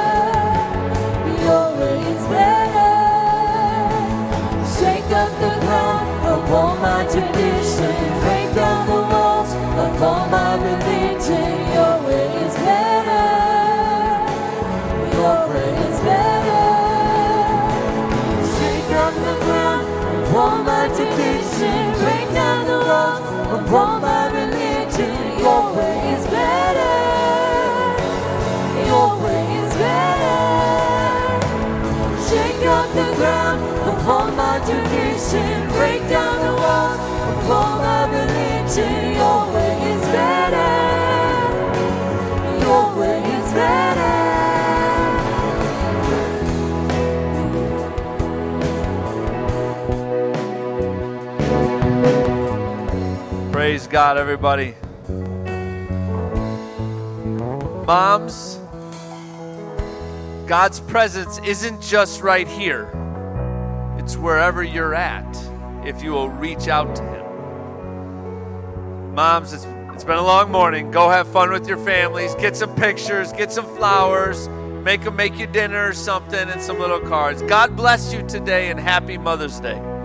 Your way is better. Shake up the ground of all my tradition. Break down the walls of all my religion. Your way is better. Your way is better. Shake up the ground of all my tradition. Break down the walls of all my religion. Your way is better. Your way is better. Shake up the ground of all my tradition. Break down the walls of all my religion. Your way is better. Your way is better. Praise God, everybody. Moms, God's presence isn't just right here. It's wherever you're at, if you will reach out to Him. Moms, it's been a long morning. Go have fun with your families. Get some pictures. Get some flowers. Make them make you dinner or something and some little cards. God bless you today, and happy Mother's Day.